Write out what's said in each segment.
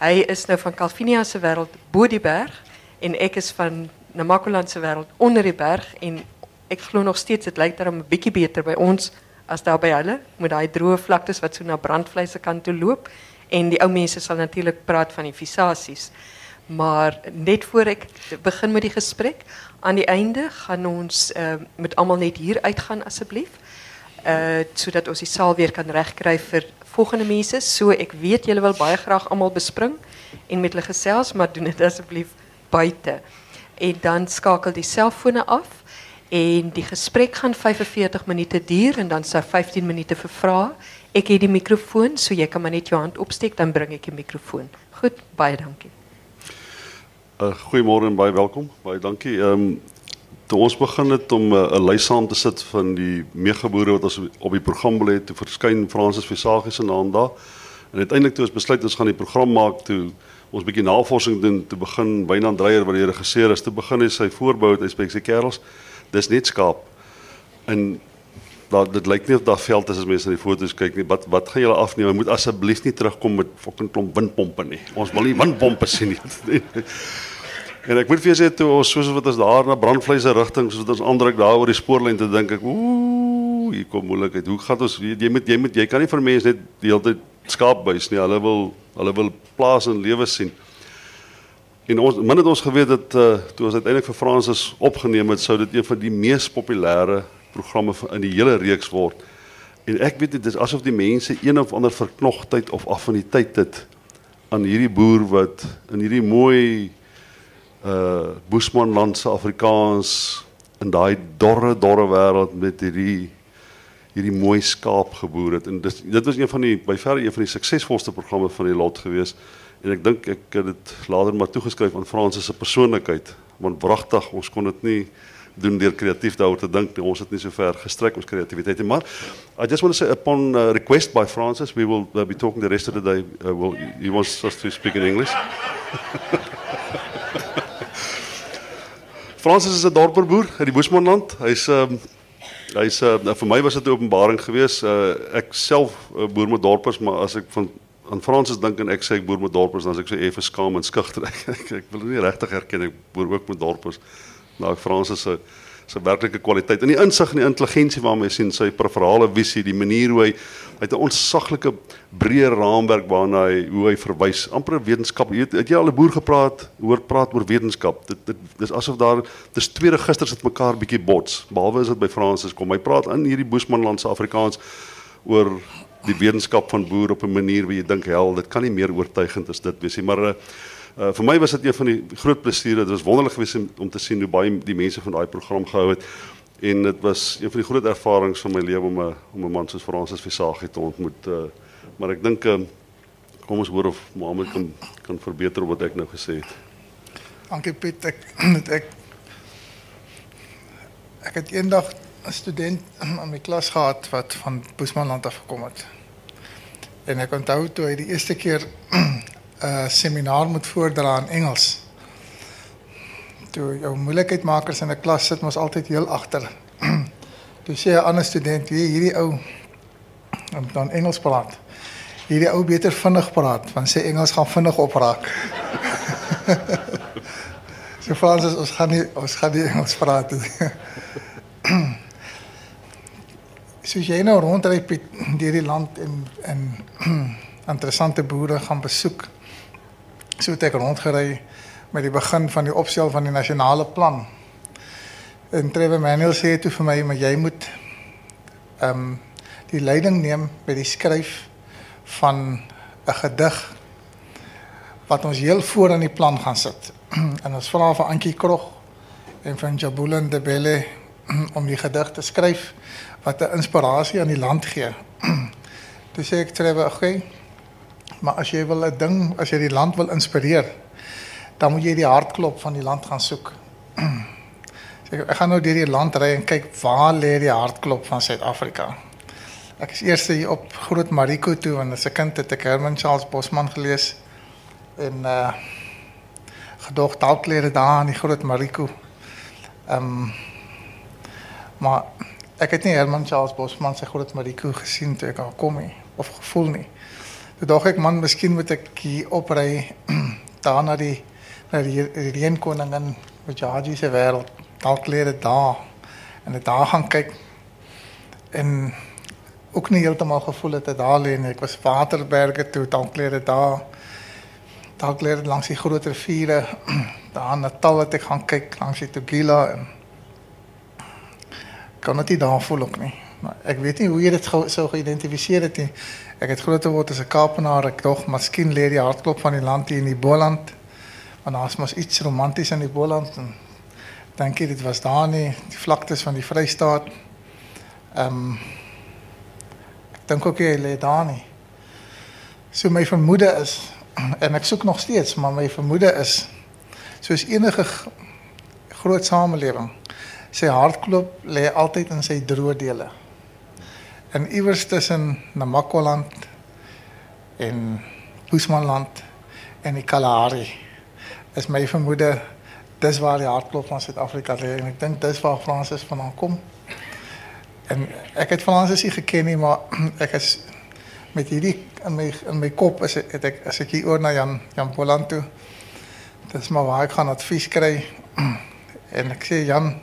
Hy is nou van Calvinia se wêreld bo die berg en ek is van Namakoland se wêreld onder die berg en ek glo nog steeds dit lyk daarom 'n bietjie beter by ons as daar by hulle met daai droë vlaktes wat so na brandvleis se kant toe loop en die ou mense sal natuurlik praat van die visasies. Maar net voor ek begin met die gesprek, aan die einde gaan ons met almal net hier uitgaan asseblief. Sodat ons die saal weer kan regkry vir volgende mense. So ek weet julle wil baie graag almal bespring en met hulle gesels, maar doen dit asseblief buite. En dan skakel die selfone af en die gesprek gaan 45 minute duur en dan sou 15 minute vir vrae. Ek het die mikrofoon, so jy kan maar net jou hand opsteek, dan bring ek die mikrofoon. Goed, baie dankie. Goeiemôre en baie welkom. Baie dankie. Toe ons begin het om 'n lys saam te sit van die meegaboere wat ons op die program wil hê, toe verskyn Francis Visagie se naam daar. En uiteindelik toe ons besluit ons gaan die program maak, toe ons 'n bietjie navorsing doen, toe begin Wynand Dreyer wat die regisseur is, toe begin hy sy voorbou het, hy sê kerels, dis net skaap. En dit lyk nie of daar veld is as mense na die foto's kyk nie. Wat gaan julle afneem? Jy moet asseblief nie terugkom met fucking klomp windpompe nie. Ons wil nie windpompe sien nie. En ek moet vir julle sê, toe ons soos wat ons daar na brandvleis se rigting, soos wat ons aandruk daar oor die spoorlyn, te dink ek, hier kom moeilikheid. Hoe gaan ons jy kan nie vir mense net die hele tyd skaap buis nie. Hulle wil plaas en lewe sien. En min het ons geweet dat toe ons uiteindelik vir Francis opgeneem het, sou dit een van die mees populêre programme in die hele reeks word. En ek weet dit is asof die mense een of ander verknogtheid of affiniteit het aan hierdie boer wat in hierdie mooi Bushmanlandse Afrikaans in daai dorre wêreld met hierdie mooi skaap geboer het. En dit was by verre een van die suksesvolste programme van die lot gewees. En ek dink ek het dit later maar toegeskryf aan Francis se persoonlikheid, want wragtig ons kon dit nie doen deur kreatief daaroor te dink. Ons het nie so ver gestrek ons kreatiwiteit nie. Maar I just want to say upon request by Francis, we will be talking the rest of the day. He wants us to speak in English. Francis is 'n dorperboer uit die Bushmanland. Hy's vir my was dit 'n openbaring geweest. Ek self boer met dorpers, maar as ek aan Francis dink en ek sê ek boer met dorpers, dan is ek so effe skaam en skugter. Ek wil nie regtig erken ek boer ook met dorpers. Nou Francis se werklike kwaliteit en die insig en die intelligensie waarmee hy sien sy preferale visie, die manier hoe hy het 'n ontsaglike breë raamwerk waarna hoe hy verwys, amper wetenskap. Het jy al 'n boer hoor praat oor wetenskap? Dis asof dis twee registers wat mekaar bietjie bots, behalwe is dit by Francis kom. Hy praat in hierdie Bushmanlandse Afrikaans oor die wetenskap van boer op 'n manier waar jy dink, hel, dit kan nie meer oortuigend as dit wees nie, maar vir my was dit een van die groot plesiere. Dit was wonderlik geweest om te sien hoe baie die mense van daai program gehou het. En dit was een van die groot ervarings van my lewe om 'n man soos Francis Visagie te ontmoet. Maar ek dink kom ons hoor of Mohammed kan verbeter op wat ek nou gesê het. Dankie Piet. Ek het eendag 'n student in my klas gehad wat van Bushmanland af gekom het. En ek onthou toe hy die eerste keer 'n seminaar moet voordra in Engels. Toe jou moeilikheidmakers in 'n klas sit mos altyd heel agter. Toe sê 'n ander student, hierdie ou moet dan Engels praat. Hierdie ou beter vinnig praat, want sy Engels gaan vinnig opraak. So Francis, ons gaan nie Engels praat. Soos jy nou rondry Piet deur die land en interessante boere gaan besoek. So het ek rondgery met die begin van die opstel van die nasionale plan. En Trevor Manuel sê toe vir my, maar jy moet die leiding neem by die skryf van 'n gedig wat ons heel voor in die plan gaan sit. En ons vra vir Antjie Krog en van Jabula Ndebele om die gedig te skryf wat 'n inspirasie aan die land gee. Toe sê ek Trevor, okay, maar as jy die land wil inspireer, dan moet jy die hartklop van die land gaan soek. Ek gaan nou deur die land ry en kyk waar lê die hartklop van Suid-Afrika. Ek is eers hier op Groot Mariko toe, en as 'n kind het ek Herman Charles Bosman gelees, en gedog dalklere daar in die Groot Mariko. Maar ek het nie Herman Charles Bosman sy Groot Mariko gesien toe ek al kom nie, of gevoel nie. Toe dacht ek, man, miskien moet ek hier opry, daar na die Reënkoningin met Jaji se wêreld, dalk leer dit daar, en dit daar gaan kyk, en ook nie heeltemal gevoel het daar lê nie. Ek was Waterberge toe, dalk leer dit daar, dalk leer dit langs die groot riviere, daar in Natal het ek gaan kyk, langs die Tugela, en ek kan dit nie daar voel ook nie. Maar ek weet nie hoe jy dit so geïdentifiseer het nie. Ek het groot geword as 'n Kaapenaar, ek dog, miskien lê die hartklop van die land hier in die Boland, want daar is mos iets romanties in die Boland, en dink jy dit was daar nie, die vlaktes van die Vrystaat. Ek dink ook jy lê daar nie. So my vermoede is, en ek soek nog steeds, maar my vermoede is, soos enige groot samelewing, sy hartklop lê altyd in sy droë dele. En iewers tussen Namakoland en Bushmanland en die Kalahari is my vermoede, dis waar die hartklop van Suid-Afrika lê, en ek dink dis waar Francis vandaan kom. En ek het Francis nie geken nie, maar ek is met hierdie in my kop as ek hier oor na Jan Boland toe, dis maar waar ek gaan advies kry, en ek sê, Jan,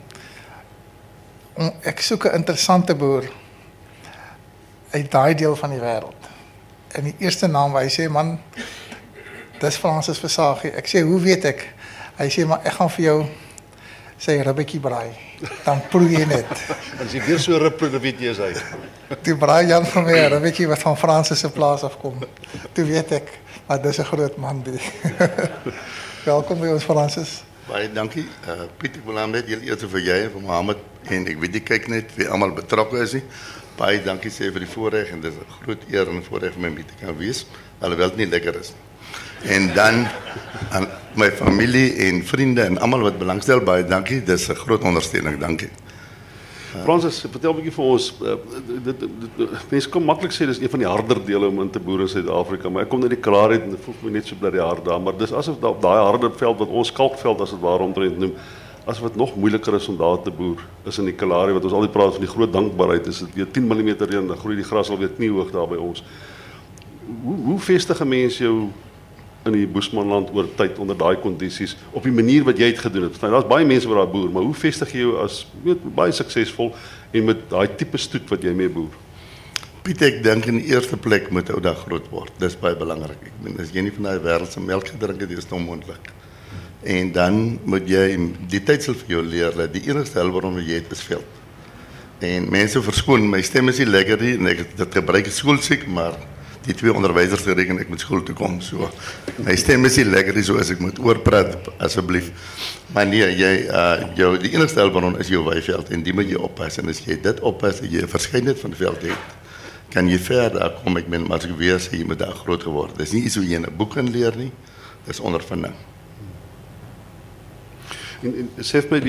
ek soek 'n interessante boer uit daai deel van die wêreld. En die eerste naam waar hy sê, man, dis Francis Visagie. Ek sê, hoe weet ek? Hy sê, maar ek gaan vir jou sy ribbetjie braai. Dan proe jy net. As jy weer so rib, dan weet jy is hy. Toe braai Jan van my 'n ribbetjie wat van Francis se plaas afkom. Toe weet ek, maar dis 'n groot man die. Welkom by ons, Francis. Baie dankie. Piet, ek wil aan net heel eers vir jy en vir Mohammed, en ek weet jy kyk net wie almal betrokke is nie. Baie dankie sê vir die voorreg, en dit is 'n groot eer en voorreg om met te kan wees, alhoewel dit nie lekker is nie. En dan aan my familie en vriende en almal wat belangstel, baie dankie. Dis 'n groot ondersteuning, dankie. Francis, vertel 'n bietjie vir ons, mense kan maklik sê dis een van die harder dele om in te boer in Suid-Afrika, maar ek kom net die klaar uit en dit voel my net so bly die hard daar, maar dis asof op daai harde veld wat ons kalkveld as dit ware omtrent noem, asof dit nog moeiliker is om daar te boer, is in die Kalahari, wat ons altyd praat van die groot dankbaarheid, is dit weer 10 mm reën, dan groei die gras alweer kniehoog daar by ons. Hoe vestig 'n mens jou in die Bushmanland oor tyd onder daai kondisies op die manier wat jy het gedoen het? Daar's baie mense wat daar boer, maar hoe vestig jy jou as baie suksesvol en met daai tipe stoet wat jy mee boer? Piet, ek dink in die eerste plek moet ou dag groot word. Dis baie belangrik. Ek bedoel, as jy nie van daai wêreld se melk gedrink het, is dit onmoontlik. En dan moet jy, die tyd sal vir jou leer dat die enigste hulpbron wat jy het is veld. En mense verskoon, my stem is nie lekker nie, en ek het dit gebruik as skoolsiek, maar die twee onderwysers reken ek moet skool toe kom, so my stem is nie lekker nie, so as ek moet oorpraat, asseblief. Maar nee, die enigste hulpbron is jou weiveld, en die moet jy oppas, en as jy dit oppas, en jy 'n verskeidenheid van veld het, kan jy verder kom. Ek ben, maar as ek weer sê, jy moet daar groot geword. Dis nie iets wat jy in 'n boek kan leer nie, dis ondervinding. En sê vir my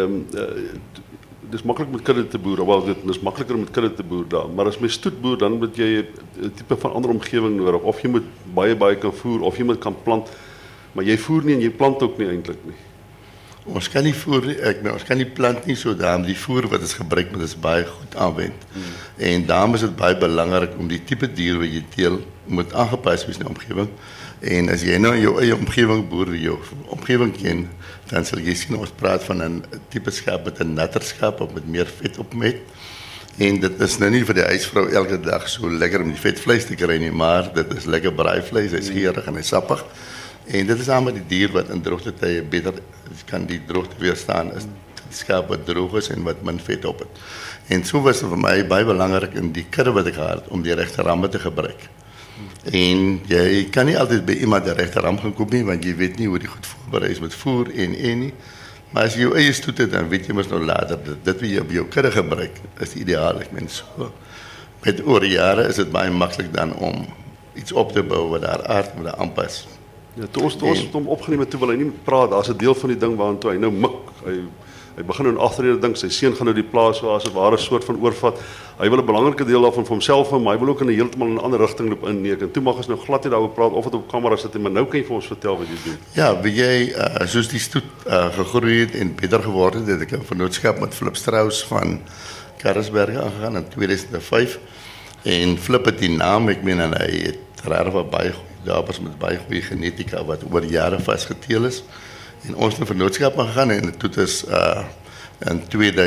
dis maklik met kudde te boer, wel dit is makliker met kudde te boer daar, maar as my stoetboer dan moet jy 'n tipe van ander omgewing nodig, of jy moet baie kan voer, of jy moet kan plant, maar jy voer nie en jy plant ook nie eintlik nie. Ons kan nie voer, ons kan nie plant nie, so daarom die voer wat ons gebruik moet is baie goed aanwend. En daarom is dit baie belangrik om die tipe dier wat jy teel moet aangepas wees in die omgewing. En as jy nou in jou eie omgewing boer, jou omgewing ken, dan sal jy sien ons praat van 'n tipe skaap met 'n natter skaap of met meer vet op met. En dit is nou nie vir die huisvrou elke dag so lekker om die vetvleis te kry nie, maar dit is lekker braaivleis, hy's geurig en hy's sappig. En dit is aan met die dier wat in droogte tye beter kan die droogte weerstaan is die skaap wat droog is en wat min vet op het. En so was dit vir my baie belangrik in die kudde wat ek gehad om die regte ramme te gebruik. En jy kan nie altyd by iemand die regte ram gaan koop nie, want jy weet nie hoe die goed voorberei is met voer en nie. Maar as jy jou eie stoet het, dan weet jy mos nou later dit wat jy op jou kudde gebruik is ideaal. Ek meen so met oor jare is dit baie maklik dan om iets op te bou wat daar aard moet aanpas. Ja, toe ons het hom opgeneem het, toe wil hy nie praat, daar's 'n deel van die ding waartoe hy nou mik. Hy begin nou in agterrede dink, sy seun gaan nou die plaas waar as 'n ware soort van oorvat. Hy wil 'n belangrike deel daarvan vir homself hê, maar hy wil ook in 'n heeltemal 'n ander rigting loop inneek. En toe mag ons nou glad nie daaroor praat of dit op kamera sit, maar nou kan jy vir ons vertel wat jy doen. Ja, wie jy soos die stoet gegroei het en beter geword het ek 'n vennootskap met Flip Strauss van Karasberg aangegaan in 2005. En Flip het die naam, ek meen, en hy het regtig wat baie goeie dabers met baie goeie genetika wat oor jare vasgeteel is. En ons het 'n vennootskap gegaan en dit is in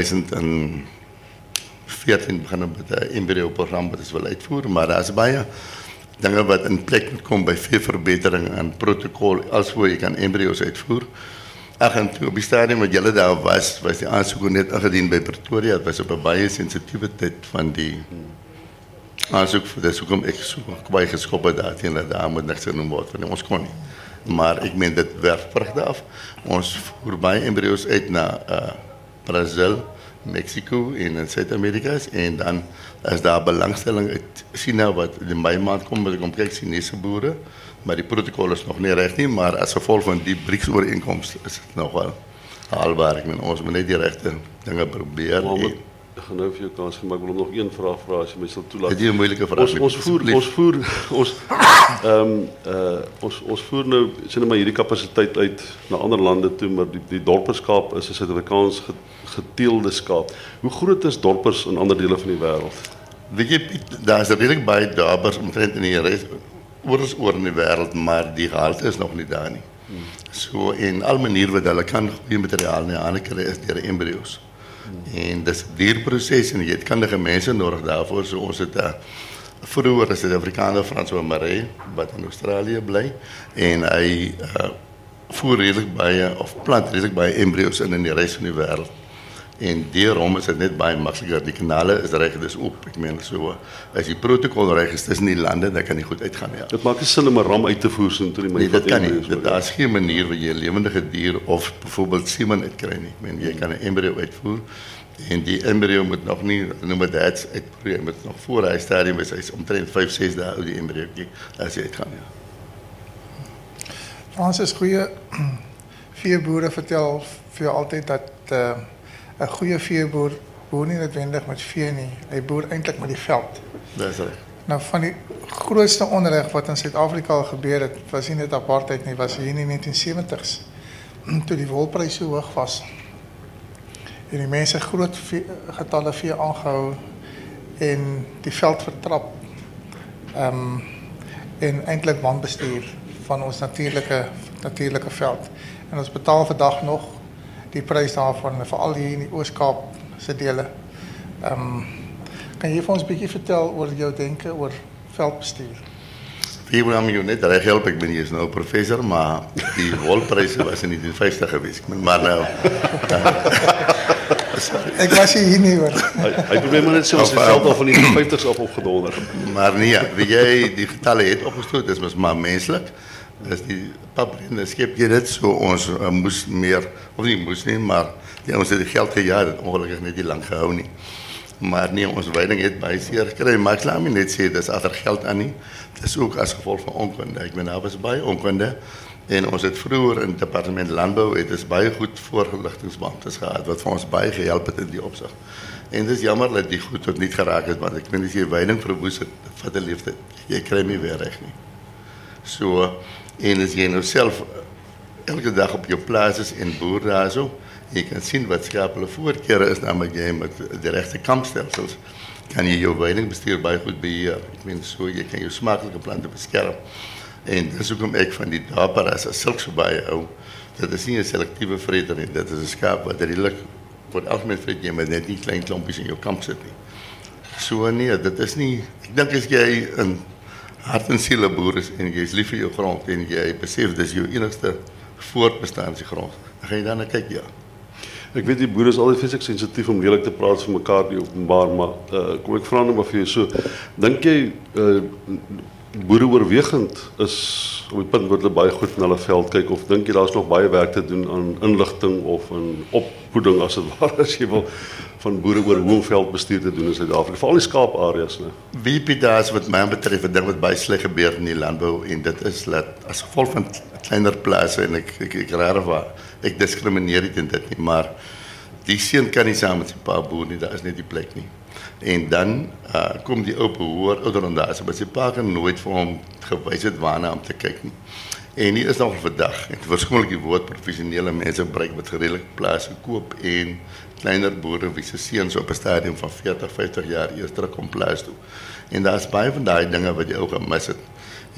2014 begin met 'n embryo program wat ons wil uitvoer, maar daar is baie dinge wat in plek moet kom by veeverbetering en protokol alsvoor jy kan embryo's uitvoer. Ag en toe op die stadium wat julle daar was die aansoek net ingedien by Pretoria. Dit was op 'n baie sensitiewe tyd van die aansoek vir dis hoekom ek so baie geskop het daar moet niks genoem word van ons kon nie. Maar ek meen dit werk vrugte af. Ons voer baie embryo's uit na Brazil, Mexico en in Suid-Amerika en dan is daar belangstelling uit China wat in Mei maand kom met kom kyk Chinese boere, maar die protokol is nog nie reg nie, maar as gevolg van die BRICS-ooreenkoms is dit nog wel haalbaar. Ek meen ons moet net die regte dinge probeer. Ek gaan nou vir jou kans gee, maar ek wil nog een vraag vra as jy my sal toelaat. Dit is 'n moeilike vraag. Ons voer nou sien maar hierdie kapasiteit uit na ander lande toe, maar die dorperskaap is 'n Suid-Afrikaans geteelde skaap. Hoe groot is dorpers in ander dele van die wêreld? Weet jy Piet, daar is redelik baie dabers omtrent in die res oor in die wêreld, maar die gehalte is nog nie daar nie. So en al maniere wat hulle kan goeie materiaal nie aan kry is deur embryo's. En dis 'n dierproses en jy het kundige mense nodig daarvoor. So ons het vroeër is 'n Afrikaner François Maree wat in Australië bly en hy voer redelik baie of plant redelik baie embryo's in die res van die wêreld. En daarom is dit net baie makliker. Die kanale is reg, dis oop. Ek meen so as die protokol reg is tussen die lande, dan kan jy goed uitgaan, ja. Dit maak nie sin om 'n ram uit te voer so toe nee, dit kan nie. Daar is geen manier waar jy 'n lewendige dier of byvoorbeeld semen uitkry nie. Ek meen jy kan 'n embryo uitvoer en die embryo moet nog nie noem dit uitprobeer, jy moet nog voor hy stadium is, hy's omtrent 5-6 dae oud die embryo as jy uitgaan, ja. Fransis, goeie veeboere vertel vir jou altyd dat 'n goeie veeboer boer nie noodwendig met vee nie. Hy boer eintlik met die veld. Dis reg. Nou van die grootste onreg wat in Suid-Afrika gebeur het, was nie net apartheid nie, was hier in die 1970s toe die wolprys so hoog was. En die mense groot getalle vee aangehou en die veld vertrap. En eintlik wanbestuur van ons natuurlike veld. En ons betaal vandag nog die prys daarvan, veral hier in die Oos-Kaap se dele. Kan jy vir ons 'n bietjie vertel oor jou denke oor veldbestuur? Wie wil my net reg help? Ek ben hier nou professor, maar die wolpryse was in die 50 geweest. Maar nou ek was hier nie hoor. Hy probeer maar net sê ons het veld al van die 50s af opgedonder. Maar nee, wie jy die getalle het opgestoot, dis mos maar menslik. Is die paprinde skep jy dit so ons moes meer of nie moes nie, maar ja, ons het die geld gejaag, dit ongelukkig net nie lank gehou nie. Maar nee, ons veiding het baie seer gekry, maar ek laat my net sê dis agter geld aan nie. Dis ook as gevolg van onkunde. Ek meen daar was baie onkunde en ons het vroeër in departement landbou het ons baie goed voorgeligtingsbeamptes gehad wat vir ons baie gehelp het in die opsig. En dis jammer dat die goed tot niet geraak het, want ek meen as jy veiding verwoes het, vat 'n leeftyd. Jy kry nie weer reg nie. So en as jy nou self elke dag op jou plaas is en boer daar so, jy kan sien wat skaap hulle voorkeure is, namelijk jy met die regte kampstelsels, kan jy jou veilingbestuur baie goed beheer. Ek meen so, jy kan jou smakelike plante beskerm. En dis hoekom ek van die daparas as sulks so baie hou. Dit is nie 'n selektiewe vreter nie, dit is 'n skaap wat redelik voor algemeen vreet jy met net nie klein klompies in jou kamp sit nie. So nee, dit is nie, ek dink as jy 'n hart en siele boer is en jy is lief vir jou grond en jy besef dis jou enigste voortbestaanse grond, dan gaan jy daarna kyk, ja. Ek weet die boere is altyd vreeslik sensitief om lelik te praat vir mekaar die openbaar, maar kom ek vra nou maar vir jou so, dink jy boere oorwegend is op die punt waar hulle baie goed na hulle veld kyk, of dink jy daar's nog baie werk te doen aan inligting of aan opvoeding as dit ware as jy wil van boere oor hoe om veldbestuur te doen in Suid-Afrika, veral die skaapareas, né? Wie Pieta's wat my betref, 'n ding wat baie sleg gebeur in die landbou en dit is dat as gevolg van kleiner plase en ek raar waar ek diskrimineer dit en dit nie, maar die seun kan nie saam met sy pa boer nie, daar is net die plek nie. En dan kom die ou behoor ouderdom daar, so, maar sy pa kan nooit vir hom gewys het waarna om te kyk nie. En hier is nog vandag, en verskoonlik die woord professionele mense gebruik wat geredelik plase koop en kleiner boere wie se seuns op 'n stadium van 40, 50 jaar eers terugkom plaas toe. En daar's baie van daai dinge wat jy ook gemis het.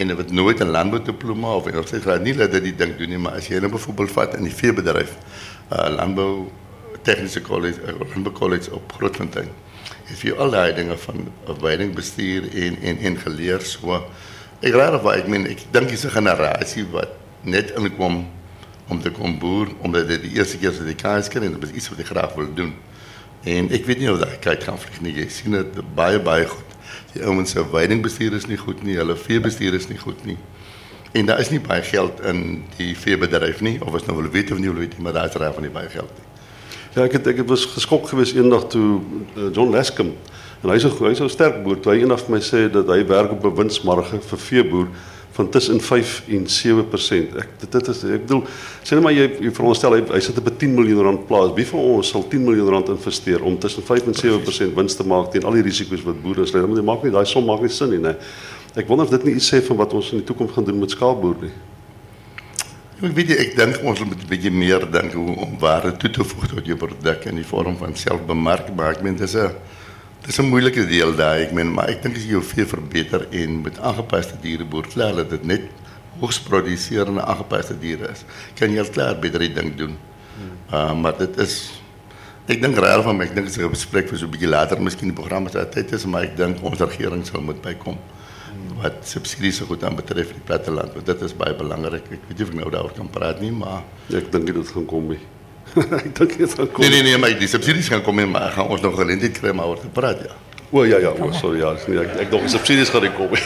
en hulle het nooit 'n landboudiploma of nog steeds graad nie dat die ding doen nie, maar as jy nou byvoorbeeld vat in die veebedryf, landbou tegniese college, landbou college op Grootfontein, het vir jou al daai dinge van weidingbestuur en geleer, so ek raar waar ek dink dis 'n generasie wat net inkom om te kom boer, omdat dit die eerste keer is dat die kans kry en dit is iets wat jy graag wil doen. En ek weet nie of daai kite gaan vlieg nie. Jy sien dit baie goed. Die ouens se weidingbestuur is nie goed nie, hulle veebestuur is nie goed nie. En daar is nie baie geld in die veebedryf nie, of as nou wil weet of nie wil weet nie, maar daar is raar van nie baie geld nie. Ja, ek was geskok geweest eendag toe John Lescombe, en hy's 'n sterk boer, toe hy eendag vir my sê dat hy werk op 'n winsmarge vir veeboer van tussen 5 en 7%. Ek bedoel, sê net maar jy veronderstel hy sit op 'n 10 miljoen rand plaas. Wie van ons sal 10 miljoen rand investeer om tussen 5 en 7% wins te maak teen al die risiko's wat boere insluit? Want dit maak nie, daai som maak nie sin nie, nee. Ek wonder of dit nie iets sê van wat ons in die toekoms gaan doen met skaapboer nie. Ek weet jy, ek dink ons moet 'n bietjie meer dink om waarde toe te voeg tot jou produk in die vorm van selfbemark, maar ek dis 'n moeilike deel daar. Maar ek dink as jy jou vee verbeter en met aangepaste diere boer, klaar dat dit net hoogs produserende aangepaste diere is, kan jy al klaar beter die ding doen. Maar dit is, ek dink raar van my, ek dink dit is 'n bespreek vir so 'n bietjie later, miskien die programme se tyd is, maar ek dink ons regering sal moet bykom wat subsidies so goed aan betref die platteland, want dit is baie belangrik. Ek weet nie of ek nou daaroor kan praat nie, maar Ja, ek dink dit gaan kom nie. Ek dink dit gaan kom. Nee, maar die subsidies gaan kom, maar gaan ons nog geleentheid kry om oor te praat, ja. O ja, sorry, ja, ek dink subsidies gaan nie kom nie.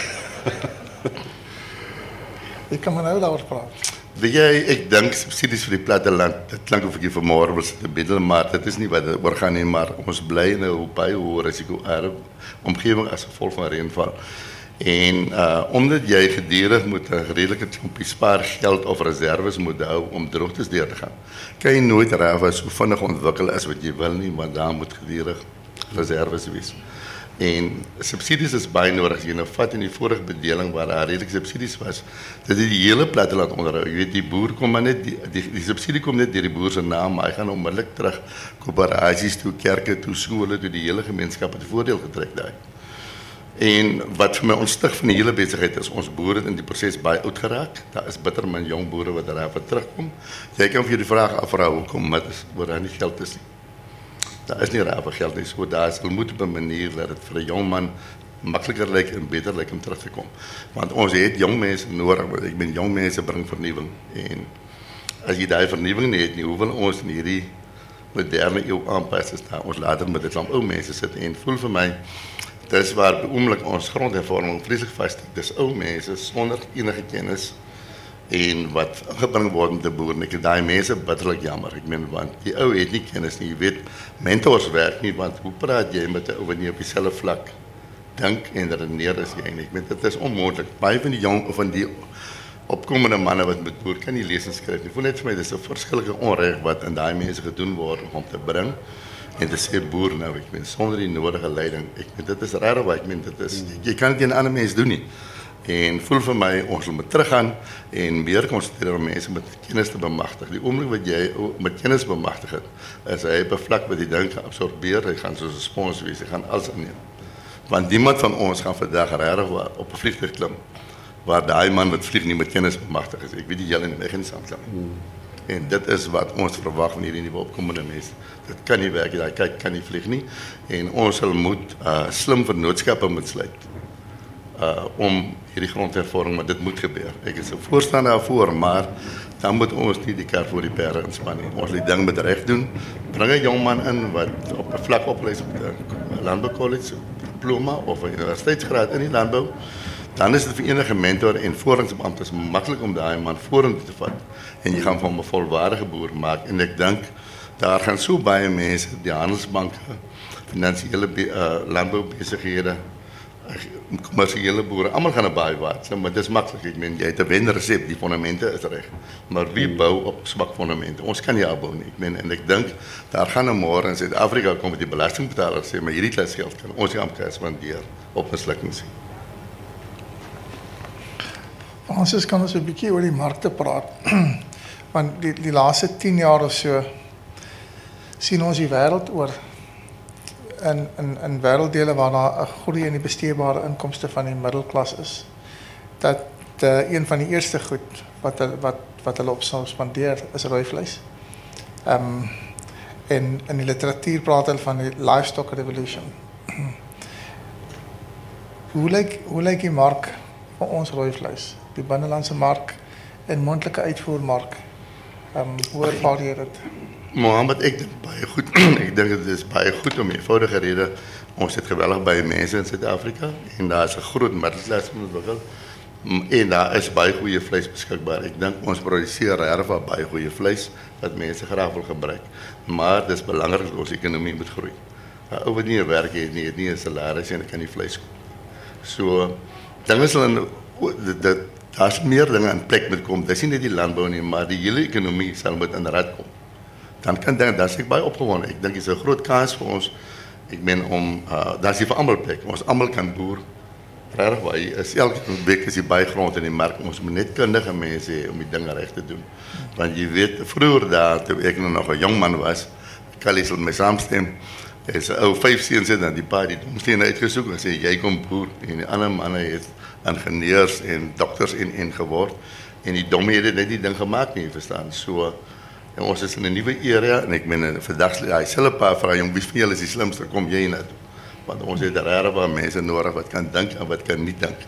Ek kan maar nou daaroor praat. Weet jy, ek dink subsidies vir die platteland, dit klink of ek hier vanmôre wil sit te bedel, maar dit is nie wat dit oor gaan nie, maar ons bly in 'n baie hoë risiko-arme omgewing as gevolg van reënval. En omdat jy gedurig moet 'n redelike klompie spaar geld of reserves moet hou om droogtes deur te gaan, kan jy nooit raaf so vinnig ontwikkel as wat jy wil nie, want daar moet gedurig reserves wees. En subsidies is baie nodig. As jy nou vat in die vorige bedeling waar daar redelike subsidies was, dat die hele platteland onderhou. Jy weet, die boer kom maar net, die subsidie kom net deur die boer se naam, maar hy gaan onmiddellik terug koöperasies toe, kerke toe, skole toe, die hele gemeenskap het voordeel getrek daai. En wat vir my ontstig van die hele besigheid is, ons boere het in die proses baie oud geraak. Daar is bitter min jong boere wat daarvan terugkom. Jy kan vir jou die vraag afvra hoekom, maar dis oor daar nie geld is nie. Daar is nie raar geld nie, so daar sal moet op 'n manier dat dit vir 'n jong man makliker lyk en beter lyk om terug te kom. Want ons het jong mense nodig, want ek jong mense bring vernuwing. En as jy daai vernuwing nie het nie, hoe wil ons in hierdie moderne eeu aanpas as daar ons later met 'n klomp ou mense sit en voel vir my dis waar oomblik ons grondhervorming vreeslik vassteek. Dis ou mense sonder enige kennis en wat ingebring word om te boer. En ek het daai mense bitterlik jammer. Want die ou het nie kennis nie. Jy weet, mentors werk nie, want hoe praat jy met 'n ou wat nie op dieselfde vlak dink en redeneer as jy nie? Dit is onmoontlik. Baie van die jong of van die opkomende manne wat met boer kan nie lees en skryf nie. Voel net vir my dis 'n verskillike onreg wat in daai mense gedoen word om te bring. En te sê boer nou, sonder die nodige leiding. Dit is raar wat dit is. Jy kan dit aan ander mense doen nie. En voel vir my, ons moet teruggaan en meer konsentreer om mense met kennis te bemagtig. Die oomblik wat jy met kennis bemagtig het, is hy op 'n vlak wat die ding kan absorbeer, hy gaan soos 'n spons wees, hy gaan alles inneem. Want niemand van ons gaan vandag regtig op 'n vliegtuig klim, waar daai man wat vlieg nie met kennis bemagtig is. Ek weet nie julle nie, ek gaan nie saamklim nie. En dit is wat ons verwag van hierdie nuwe opkomende mense. Dit kan nie werk, daai kyk kan nie vlieg nie. En ons sal moet slim vennootskappe moet sluit. Om hierdie grondhervorming, maar dit moet gebeur. Ek is 'n voorstander daarvoor, maar dan moet ons nie die kar voor die perde inspan nie. Ons moet die ding met reg doen. Bring 'n jong man in wat op 'n vlak opgeleid op 'n landboukollege diploma of 'n universiteitsgraad in die landbou. Dan is dit vir enige mentor en voorlingsbeamptes maklik om daai man vorentoe te vat. En jy gaan van 'n volwaardige boer maak. En ek dink daar gaan so baie mense, die handelsbanke, finansiële landboubesighede, kommersiële boere, almal gaan 'n baie waard. Maar dit is maklik. Jy het 'n wenresep, die fondamente is reg. Maar wie bou op swak fondamente? Ons kan nie opbou nie. En ek dink daar gaan 'n môre in Suid-Afrika kom met die belastingbetalers sê, maar hierdie klas geld kan ons nie aankas spandeer op mislukkings. Ons kan ons 'n bietjie oor die markte praat. Want die laaste 10 jaar of so sien ons die wêreld oor in wêrelddele waar daar 'n groei in die besteedbare inkomste van die middelklas is, dat een van die eerste goed wat hulle op sal spandeer is rooi vleis. En in die literatuur praat hulle van die livestock revolution. Hoe lyk die mark vir ons rooi vleis? Die binnelandse mark en mondelike uitvoermark. Hoe ervaar jy dit? Mohammed, ek dink baie goed. Ek dink dit is baie goed om eenvoudige rede. Ons het geweldig baie mense in Suid-Afrika en daar is 'n groot middelklas ontwikkel. En daar is baie goeie vleis beskikbaar. Ek dink ons produseer regtig baie goeie vleis wat mense graag wil gebruik. Maar dis belangrik dat ons ekonomie moet groei. 'n Ou wat nie 'n werk het nie, het nie 'n salaris en kan nie vleis koop. So dinge sal daar's meer dinge in plek moet kom. Dis nie net die landbou nie, maar die hele ekonomie sal moet in rad kom. Dan kan dan is ek baie opgewonde. Ek dink dit is 'n groot kans vir ons. Ek meen om daar's hier vir almal plek. Ons almal kan boer. Regtig baie is elke week is hier baie grond in die mark. Ons moet net kundige mense hê om die dinge reg te doen. Want jy weet vroeër daar toe ek nog 'n jong man was, Callie sal my saamstem. Is 'n ou 5 seuns het dan die pa die domsteen uitgesoek en sê jy kom boer en die ander manne het ingenieurs en dokters en geword en die domme het net die ding gemaak nie, verstaan. So en ons is in 'n nuwe era en ek meen vandag hy sal 'n paar vra jong wie van julle is die slimste kom jy na toe. Want ons het regtig mense nodig wat kan dink en wat kan nie dink.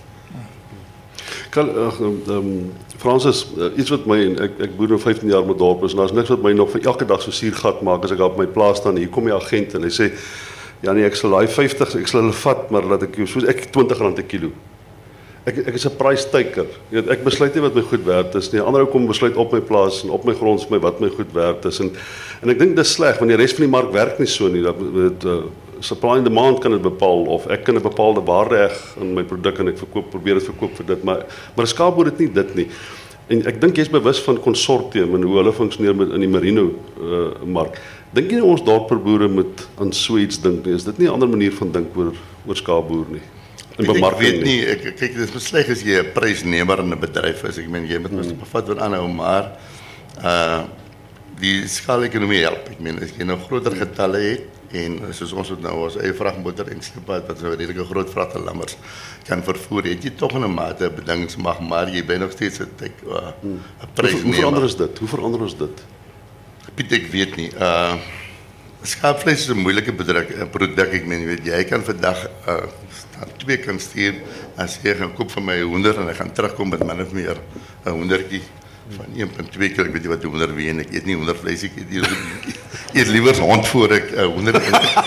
Francis, iets wat my ek boer nou 15 jaar met dorp is en daar's niks wat my nog vir elke dag so suurgat maak as ek op my plaas staan en hier kom die agent en hy sê ja nee ek sal daai 50 ek sal hulle vat maar laat ek jou soos ek R20 'n kilo. Ek is 'n prystyker. Jy weet ek besluit nie wat my goed werd is nie. Ander ou kom besluit op my plaas en op my grond vir my wat my goed werd is en ek dink dis sleg want die res van die mark werk nie so nie. Dat supply and demand kan dit bepaal of ek kan 'n bepaalde waarde hê in my produk en ek probeer dit verkoop vir dit maar 'n skaapboer het nie dit nie. En ek dink jy's bewus van konsortium en hoe hulle funksioneer met in die merino mark. Dink jy ons dorpboere moet aan so iets dink nie? Is dit nie 'n ander manier van dink oor skaapboer nie? Ek weet nie, kyk dit is besleg as jy 'n prysnemer in 'n bedryf is. Ek meen jy moet mos bevat wat aanhou maar die skaalekonomie help. Ek meen as jy nou groter getalle het en soos ons het nou ons eie vragmotor en skippaat wat so 'n redelike groot vragte lammers kan vervoer, het jy tog in 'n mate bedingingsmag, maar jy bly nog steeds 'n prysnemer. Hoe verander is dit? Hoe verander ons dit? Piet, ek weet nie. Skaapvleis is 'n moeilike produk. Ek meen jy weet jy kan vandag twee kan stuur as jy gaan koop vir my 100 en hy gaan terugkom met min of meer 'n 100tjie van 1.2 kg. Ek weet nie wat 100 weeg en ek eet nie 100 vleis ek eet liewer hond voor ek 100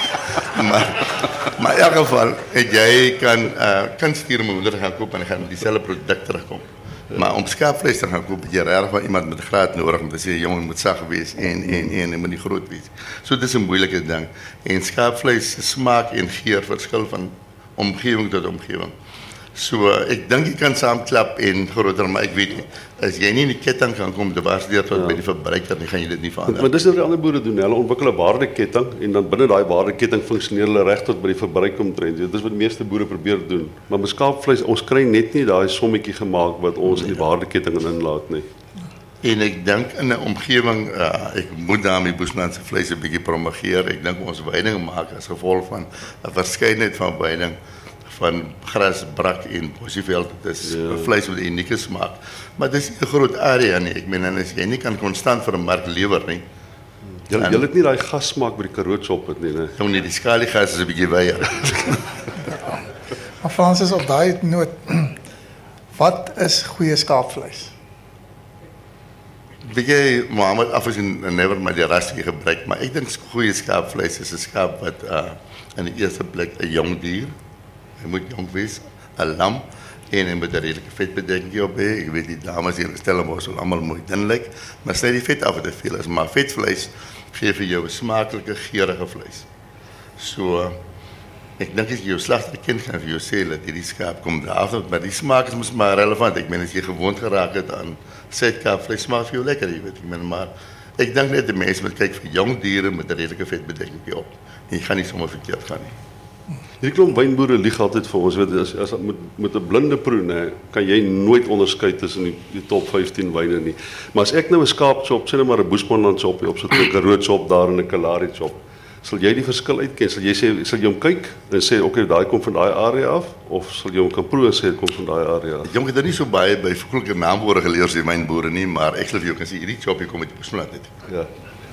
maar in elk geval jy kan stuur om 100 gaan koop en hy gaan dieselfde produk terugkom. Maar om skaapvleis te gaan koop, jy regtig van iemand met graad nodig om te sê jongen moet sag wees en moet nie groot wees. So dit is 'n moeilike ding. En skaapvleis smaak en geur verskil van omgewing tot omgewing. So ek dink jy kan saamklap en groter, maar ek weet nie as jy nie in die ketting kan kom te waardeer tot by die verbruiker nie, gaan jy dit nie verander. Maar dis wat die ander boere doen. Hulle ontwikkel 'n waardeketting en dan binne daai waardeketting funksioneer hulle reg tot by die verbruiker omtrent. Dit is wat die meeste boere probeer doen. Maar met skaapvleis, ons kry net nie daai sommetjie gemaak wat ons in die waardeketting inlaat nie. En ek dink in 'n omgewing ek moet daarmee Boesman se vleis 'n bietjie promoveer. Ek dink ons veiding maak as gevolg van 'n verskeidenheid van veiding van gras, brak en bosieveld. Dit is vleis met 'n unieke smaak. Maar dit is 'n groot area nie. Ek meen as jy nie kan konstant vir 'n mark lewer nie. Jy het nie daai gassmaak by die Karoo op het nie, né? Nou nie, die skaliegas is 'n bietjie weier. Maar Francis, op daai noot, wat is goeie skaapvleis? Weet jy, Mohammed, afgesien never my die rassie gebruik, maar ek dink goeie skaapvleis is 'n skaap wat in die eerste plek 'n jong dier. Hy moet jong wees, 'n lam en hy moet 'n redelike vetbedekking op hê. Ek weet die dames hier in Stellenbosch sal almal mooi dun lyk, maar sny die vet af wat te veel is, maar vetvleis gee vir jou 'n smaaklike, geurende vleis. So ek dink as jy jou slagter ken gaan vir jou sê dat hierdie skaap kom daaraf, maar die smaak is mos maar relevant. Ek meen as jy gewoond geraak het aan Suid-Kaapvleis smaak vir jou lekker, jy weet. Ek meen maar ek dink net die mense moet kyk vir jong diere met 'n redelike vetbedekking op. En jy gaan nie sommer verkeerd gaan nie. Hierdie klomp wynboere lieg altyd vir ons, weet as met 'n blinde proe, né, kan jy nooit onderskei tussen die top 15 wyne nie. Maar as ek nou 'n skaapchop, sê net maar 'n Boesmanland chop opsit, 'n Karoo chop daar en 'n Kalahari chop, Sal jy die verskil uitken? Sal jy hom kyk en sê okay, daai kom van daai area af of sal jy hom kan proe en sê dit kom van daai area af? Jong, ek het nie so baie byvoeglike naamwoorde geleer as die mynboere nie, maar ek sal vir jou kan sê hierdie choppie kom uit die Boesmanland uit. Ja.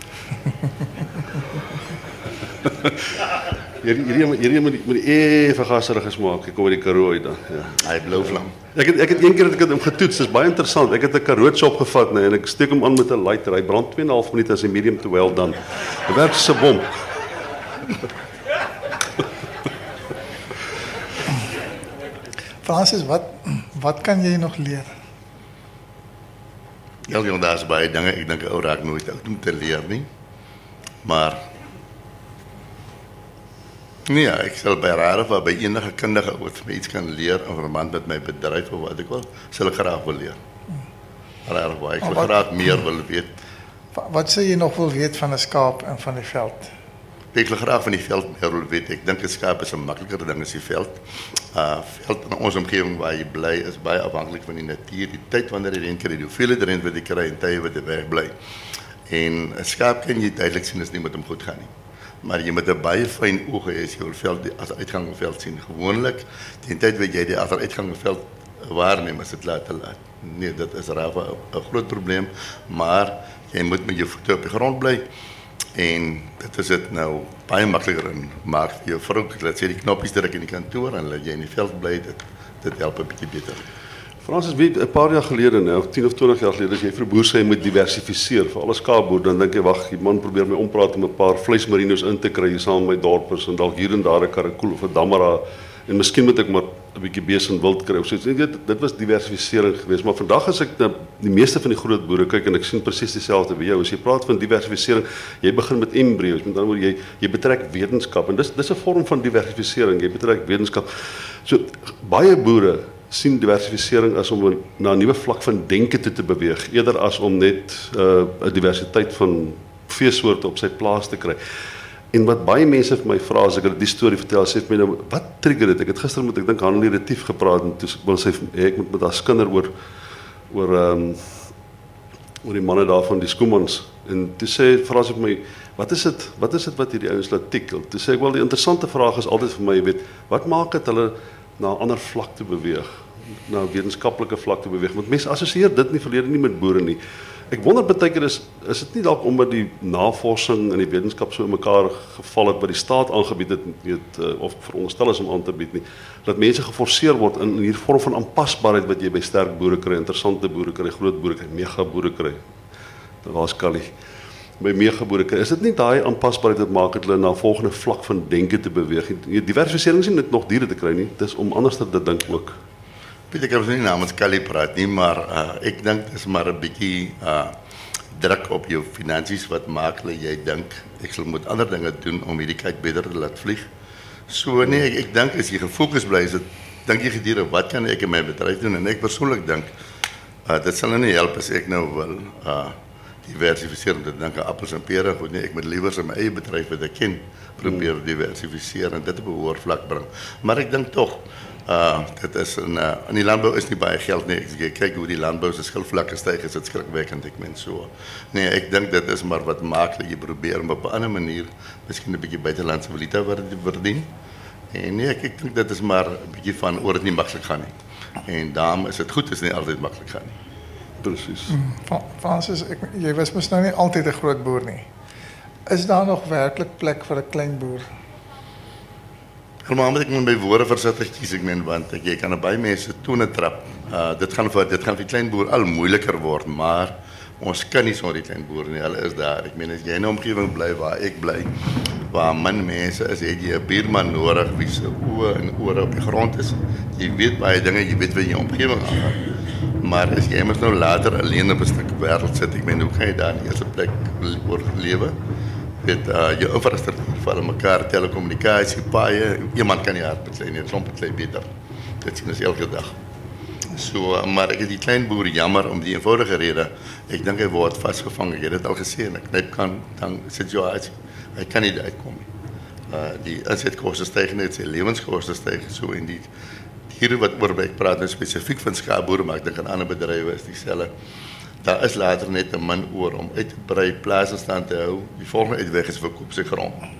Hierdie moet die vergasserig maak. Ek kom uit die Karoo uit dan. Ja. Hy blou vlam. Ek het een keer dat ek het hom getoets. Dis baie interessant. Ek het 'n Karoo chop gevat en ek steek hom aan met 'n lighter. Hy brand 2,5 minute as 'n medium to well dan. Dit werk so 'n bom. Francis, wat kan jy nog leer? Ja, jong, daar is baie dinge. Ek dink 'n ou raak nooit oud om te leer nie. Maar nee, ek sal by rare of by enige kundige wat my iets kan leer in verband met my bedryf of wat ek wil, sal ek graag wil leer. Rare waar ek sal graag meer wil weet. Wat sê jy nog wil weet van 'n skaap en van die veld? Ek wil graag van die veld meer wil weet. Ek dink 'n skaap is 'n makliker ding as die veld. Veld in ons omgewing waar jy bly is baie afhanklik van die natuur, die tyd wanneer jy rent kry, die hoeveelheid rent wat jy kry en tye wat jy weg bly. En 'n skaap kan jy duidelik sien as nie met hom goed gaan nie. Maar jy moet 'n baie fyn oog hê as jy wil veld as uitgang veld sien. Gewoonlik teen tyd wat jy die agteruitgang veld waarneem, is dit laat. Nee, dit is raaf 'n groot probleem, maar jy moet met jou voete op die grond bly. En dit is dit nou baie makliker en maak vir jou vrou, laat sê die knoppies druk in die kantoor en laat jy in die veld bly, dit help 'n bietjie beter. Francis, weet 'n paar jaar gelede nou, 10 of 20 jaar gelede, as jy vir 'n boer sê jy moet diversifiseer, vir alle skaapboer, dan dink jy wag, die man probeer my ompraat om 'n paar vleismerinos in te kry saam met my dorpers en dalk hier en daar 'n karakoel of 'n dammara en miskien moet ek maar 'n bietjie bees en wild kry of so. Dit was diversifisering geweest, maar vandag as ek na die meeste van die groot boere kyk en ek sien presies dieselfde by jou. As jy praat van diversifisering, jy begin met embryos, met ander woorde jy betrek wetenskap en dis 'n vorm van diversifisering. Jy betrek wetenskap. So baie boere sien diversifisering as om na 'n nuwe vlak van denke toe te beweeg, eerder as om net 'n diversiteit van veesoorte op sy plaas te kry. En wat baie mense vir my vra as ek die storie vertel, sê vir my nou, wat trigger dit? Ek het gister met ek dink Hanlie Retief gepraat en toe wil sy ek moet met haar skinder oor die manne daar van die Skoemans en toe vra sy vir my, wat is dit wat hierdie ouens laat tikkel? Toe sê ek wel die interessante vraag is altyd vir my, jy weet, wat maak dit hulle na 'n ander vlak te beweeg, na 'n wetenskaplike vlak te beweeg, want mense assosieer dit nie verlede nie met boere nie. Ek wonder baie keer is dit nie dalk omdat die navorsing en die wetenskap so in mekaar geval het wat die staat aangebied het, weet, of veronderstel is om aan te bied nie, dat mense geforseer word in hierdie vorm van aanpasbaarheid wat jy by sterk boere kry, interessante boere kry, groot boere kry, mega boere kry. Dit was Kali. By mega boere kry. Is dit nie daai aanpasbaarheid wat maak dat hulle na 'n volgende vlak van denke te beweeg? Die diversifisering is nie net nog diere te kry nie, dis om anders te dink ook. Ek kan nie namens Kali praat nie, maar ek dink dit is maar 'n bietjie druk op jou finansies wat maak dat jy dink ek sal moet ander dinge doen om hierdie kite beter te laat vlieg. So nee, ek dink as jy gefokus bly, is dit dink jy gedurende wat kan ek in my bedryf doen en ek persoonlik dink dit sal nie help as ek nou wil diversifiseer om te dink aan appels en pere, goed nee, ek moet liewer in my eie bedryf wat ek ken probeer diversifiseer en dit op 'n hoër vlak bring. Maar ek dink tog dit is in die landbou is nie baie geld nie. Ek kyk hoe die landbou se skuldvlakke styg, is dit skrikwekkend, ek meen so. Nee, ek dink dit is maar wat maak dat jy probeer om op 'n ander manier miskien 'n bietjie buitelandse valuta verdien. En nee, ek dink dit is maar 'n bietjie van oor dit nie maklik gaan nie. En daarom is dit goed as dit nie altyd maklik gaan nie. Presies. Francis, jy was mos nou nie altyd 'n groot boer nie. Is daar nog werklik plek vir 'n klein boer? Maar moet ek moet my woorde versigtig kies, ek meen, want jy kan baie mense tone trap. Dit gaan vir die klein boer al moeiliker word, maar ons kan nie sonder die klein boer nie. Hulle is daar. Ek meen as jy in 'n omgewing bly waar ek bly, waar min mense is, het jy 'n buurman nodig wie se oë en ore op die grond is. Jy weet baie dinge, jy weet wat in jou omgewing aangaan. Maar as jy mos nou later alleen op 'n stuk wêreld sit, ek meen, hoe kan jy daar in die eerste plek oorlewe? Jou infrastruktuur val mekaar, telekommunikasie, paaie, iemand kan nie hard beklei nie, 'n klomp beklei beter. Dit sien ons elke dag. So, maar ek is die klein boer jammer om die eenvoudige rede. Ek dink hy word vasgevang, ek het dit al gesê in 'n knypkan dan situasie. Hy kan nie uitkom nie. Die insetkoste styg net, sy lewenskoste styg so en die diere wat oor ek praat nou spesifiek van skaapboere, maar ek dink aan ander bedrywe is dieselfde. Daar is later net 'n min oor om uit te brei, plase stand te hou. Die volgende uitweg is verkoop sy grond.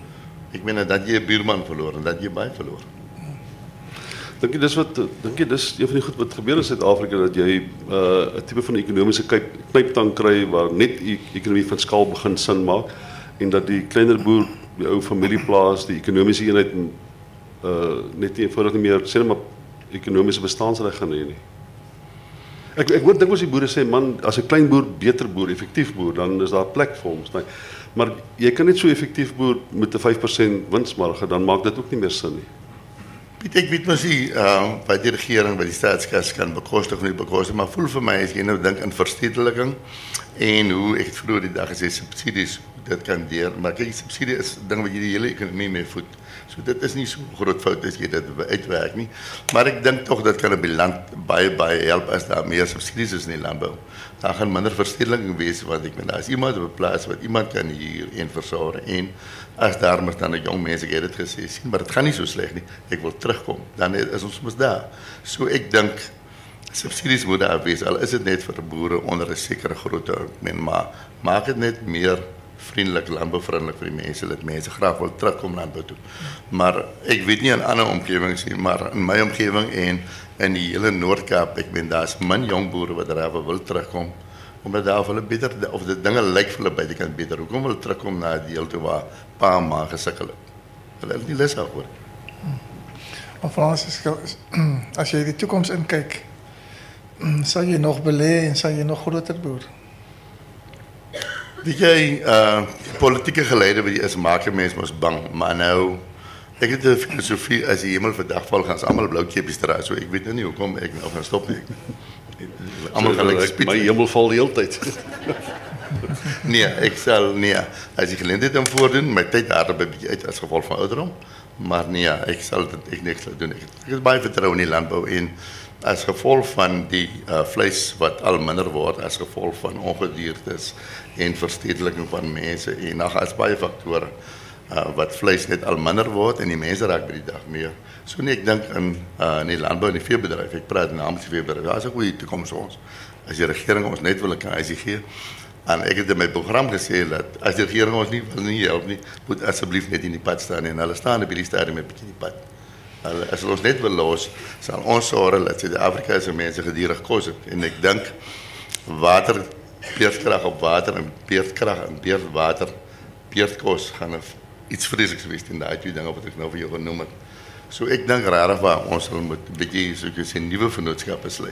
Ek meen dat jy 'n buurman verloor en dat jy baie verloor. Dink jy dis een van die goed wat gebeur in Suid-Afrika dat jy 'n tipe van ekonomiese knyptang kry waar net die ekonomie van skaal begin sin maak en dat die kleiner boer, die ou familieplaas, die ekonomiese eenheid net nie eenvoudig nie meer sê maar ekonomiese bestaansreg gaan hê nie. Ek hoor dikwels die boere sê man, as 'n klein boer beter boer, effektief boer, dan is daar plek vir hom. Maar jy kan net so effektief boer met 'n 5% winsmarge, dan maak dit ook nie meer sin nie. Piet, ek weet mos nie wat die regering, wat die staatskas kan bekostig of nie bekostig, maar voel vir my as jy nou dink aan verstedeliking en hoe ek het vroeër die dag gesê subsidies dit kan deur, maar kyk subsidie is 'n ding wat jy die hele ekonomie mee voed. So dit is nie so groot fout as jy dit uitwerk nie, maar ek dink tog dat kan 'n land baie help as daar meer subsidies is in die landbou. Daar gaan minder verstedeliking wees want ek meen daar is iemand op 'n plaas wat iemand kan hier en versorg en as daar moet dan 'n jong mense ek het dit gesê sien, maar dit gaan nie so sleg nie. Ek wil terugkom. Dan is ons mos daar. So ek dink subsidies moet daar wees. Al is dit net vir boere onder 'n sekere grootte. Ek meen maar maak dit net meer vriendelik, landbouvriendelik vir die mense, dat mense graag wil terugkom landbou toe. Maar ek weet nie in ander omgewings nie, maar in my omgewing en in die hele Noord-Kaap, ek meen daar's min jong boere wat daar wil terugkom omdat daar hulle beter of die dinge lyk vir hulle buitekant beter. Hoekom wil hulle terugkom na 'n deel toe waar pa en ma gesukkel het? Hulle het nie lus daarvoor. Maar Francis, as jy die toekoms inkyk, sal jy nog belê en sal jy nog groter boer? Weet jy, politieke geleide wat jy is, maak 'n mens mos bang, maar nou ek het 'n filosofie as die hemel vandag val gaan almal blou kepies dra, so ek weet nou nie hoekom ek nou gaan stop nie. Almal gaan like spits. My hemel val die hele tyd. Nee, ek sal nee, as ek geleentheid om voordoen, my tyd hardop 'n bietjie uit as gevolg van ouderdom, maar nee, ek sal dit niks sal doen. Ek het baie vertroue in die landbou en as gevolg van die vleis wat al minder word as gevolg van ongediertes en verstedeliking van mense en nog as baie faktore wat vleis net al minder word en die mense raak by die dag meer. So nee, ek dink in die landbou en die veebedryf, ek praat namens die veebedryf, daar is 'n goeie toekoms vir ons. As die regering ons net wil kan gee, en ek het in my program gesê dat as die regering ons nie wil nie help nie, moet asseblief net in die pad staan en hulle staan op die stadium met 'n bietjie die pad. As ons net wil los, sal ons sorg dat Suid-Afrika se mense gedurig kos het. En ek dink water, beerdkrag op water en beerdkrag en beerdwater, beerdkos gaan iets vreesliks wees in daai twee dinge wat ek nou vir jou genoem het. So ek dink regtig waar ons sal moet 'n bietjie soos jy sê nuwe vennootskappe sluit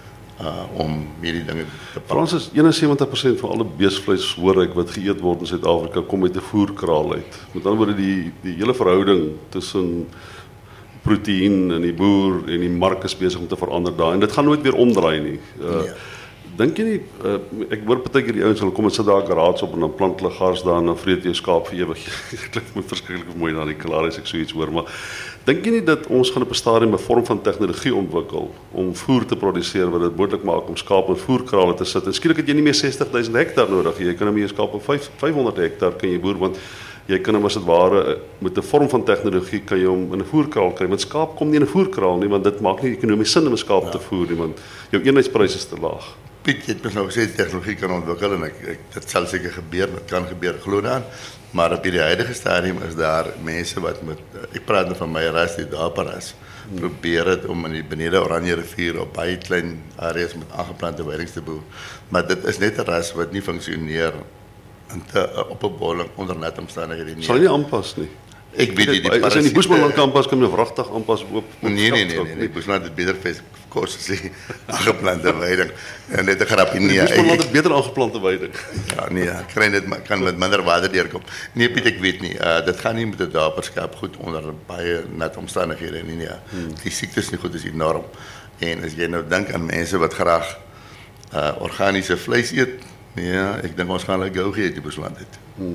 om hierdie dinge te pak. Frans is 71% van alle beesvleis hoor ek wat geëet word in Suid-Afrika kom uit 'n voerkraal uit. Met ander woorde die hele verhouding tussen proteïen en die boer en die mark is besig om te verander daar en dit gaan nooit weer omdraai nie. Dink jy nie ek hoor partykeer die ouens hulle kom en sit daar garage op en dan plant hulle gars daar en dan vreet jy skaap vir ewig. Dit klink my verskriklik mooi na die klaar as ek so iets hoor, maar dink jy nie dat ons gaan op 'n stadium 'n vorm van tegnologie ontwikkel om voer te produseer wat dit moontlik maak om skaap in voerkrale te sit? En skielik het jy nie meer 60,000 hektaar nodig. Jy kan meer skaap op 500 hektaar kan jy boer want jy kan hom as dit ware met 'n vorm van tegnologie kan jy hom in 'n voerkraal kry. Want skaap kom nie in 'n voerkraal nie want dit maak nie ekonomies sin om 'n skaap te voer nie want jou eenheidspryse is te laag. Piet, jy het nou gesê die tegnologie kan ontwikkel en dit sal seker gebeur, dit kan gebeur, glo daaraan. Maar op hierdie huidige stadium is daar mense wat met ek praat nou van my ras, die Daparas, probeer dit om in die benede Oranje rivier op baie klein areas met aangeplante weidings te boer. Maar dit is net 'n ras wat nie funksioneer op 'n bolling onder nat omstandighede nie. Sal nie aanpas nie. Ek weet nie as in die Bushmanland kampas kan jy wragtig aanpas op. Nee, Bushmanland het beter kos as die aangeplante weiding. En net 'n grapie nie. Bushmanland het beter aangeplante weiding. Ja, nee, kry dit kan met minder water deurkom. Nee, Piet, ek weet nie. Dit gaan nie met 'n daperskap goed onder baie nat omstandighede nie. Die siektes nie goed is enorm. En as jy nou dink aan mense wat graag organiese vleis eet, ja, ek dink ons gaan hulle gou gee die Bushmanland het.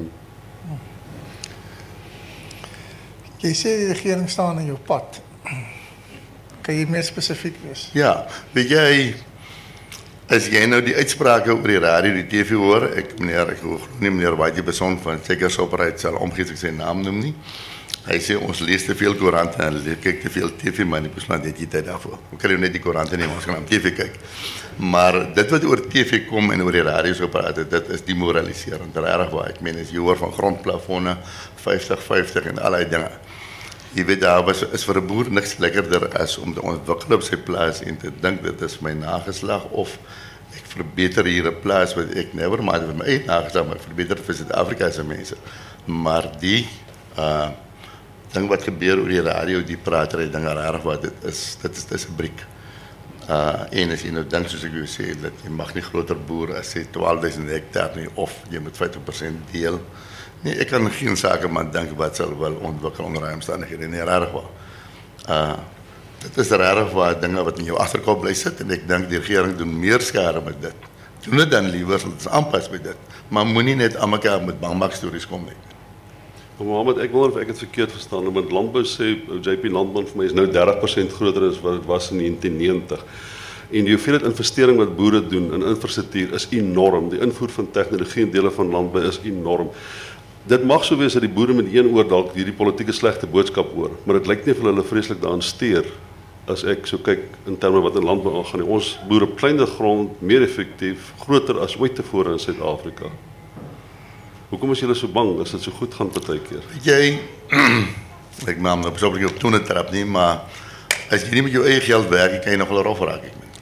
Jy sê die regering staan in jou pad. Kan jy meer spesifiek wees? Ja, weet jy, as jy nou die uitsprake oor die radio, die TV hoor, ek glo nie meneer White Beson van Checkers Operate sal omgee ek sy naam noem nie. Hy sê ons lees te veel koerante en kyk te veel TV, maar nie beslaan dit jy tyd daarvoor. Ons kan net die koerante nie, ons gaan op TV kyk. Maar dit wat oor TV kom en oor die radio so praat, dit is demoraliserend. Regtig waar. Ek meen as jy hoor van grondplafonne 50-50 en allerlei dinge. Jy weet daar is vir 'n boer niks lekkerder as om te ontwikkel op sy plaas en te dink dit is my nageslag of ek verbeter hier 'n plaas wat ek never mind vir my eie nageslag, maar ek verbeter vir Suid-Afrika se mense. Maar die ding wat gebeur oor die radio, die pratery dinge regtig wat dit is 'n briek. En as jy nou dink soos ek jou sê dat jy mag nie groter boer as sê 12.000 hektaar nie of jy moet 50% deel. Nee, ek kan geen sakeman dink wat sal wel ontwikkel onder daai omstandighede nie, regtig waar. Dit is regtig waar dinge wat in jou agterkop bly sit en ek dink die regering doen meer skade met dit. Doen dit dan liewer dat ons aanpas by dit, maar moenie net aan mekaar met bangmak stories kom nie. Mohammed, ek wonder of ek het verkeerd verstaan, want landbou sê JP Landbou vir my is nou 30% groter as wat dit was in 1990. En die hoeveelheid investering wat boere doen in infrastruktuur is enorm. Die invoer van tegnologie in dele van landbou is enorm. Dit mag so wees dat die boere met een oor dalk hierdie politieke slegte boodskap hoor, maar dit lyk nie of hulle vreeslik daaraan steur as ek so kyk in terme wat in landbou aangaan. Ons boere op kleiner grond, meer effektief, groter as ooit tevore in Suid-Afrika. Hoekom is julle so bang as dit so goed gaan partykeer? Weet jy, ek maak nou persoonlik op toe trap nie, maar as jy nie met jou eie geld werk, kan jy nog wel rof raak.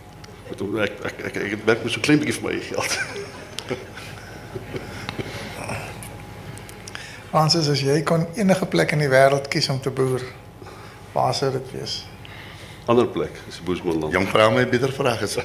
Ek werk met so klein bietjie vir my eie geld. Francis, as jy kon enige plek in die wêreld kies om te boer, waar sou dit wees? Ander plek, is die Boesmanland. Jong vrou my beter vraag is.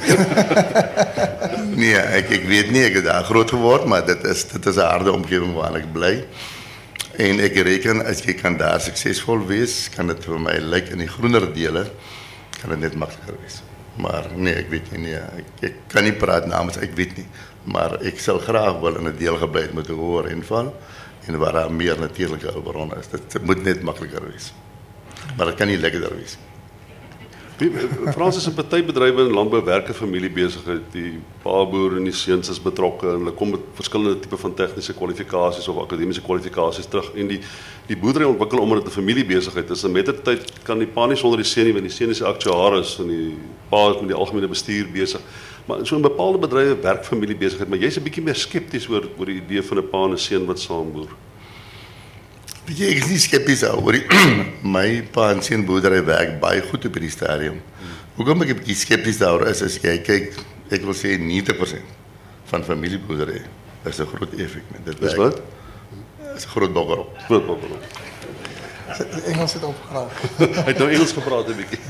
Nee, ek weet nie, ek het daar groot geword, maar dit is 'n harde omgewing waarin ek bly. En ek reken as jy kan daar suksesvol wees, kan dit vir my lyk in die groener dele, kan dit net makliker wees. Maar nee, ek weet nie, ek kan nie praat namens, ek weet nie. Maar ek sal graag wel in 'n deel gebly het met 'n hoër inval en waar daar meer natuurlike hulpbronne is. Dit moet net makliker wees. Maar dit kan nie lekkerder wees. Fransis, 'n party bedrywe in landbou werk 'n familiebesigheid. Die pa boer en die seuns is betrokke en hulle kom met verskillende tipe van tegniese kwalifikasies of akademiese kwalifikasies terug en die boerdery ontwikkel omdat dit 'n familiebesigheid is. En mettertyd kan die pa nie sonder die seun nie, want die seun is die aktuaris en die pa is met die algemene bestuur besig. Maar so in bepaalde bedrywe werk familiebesigheid, maar jy's 'n bietjie meer skepties oor die idee van 'n pa en 'n seun wat saam boer. Weet jy, ek is nie skepties oor my pa en seun boerdery werk baie goed op hierdie stadium. Hoekom ek 'n bietjie skepties daaroor is jy kyk, ek wil sê 90% van familieboerdery is 'n groot effek met dit. Dis wat? Is 'n groot bokkerop. Groot bokkerop. Engels het opgehaal. Hy het nou Engels gepraat 'n bietjie.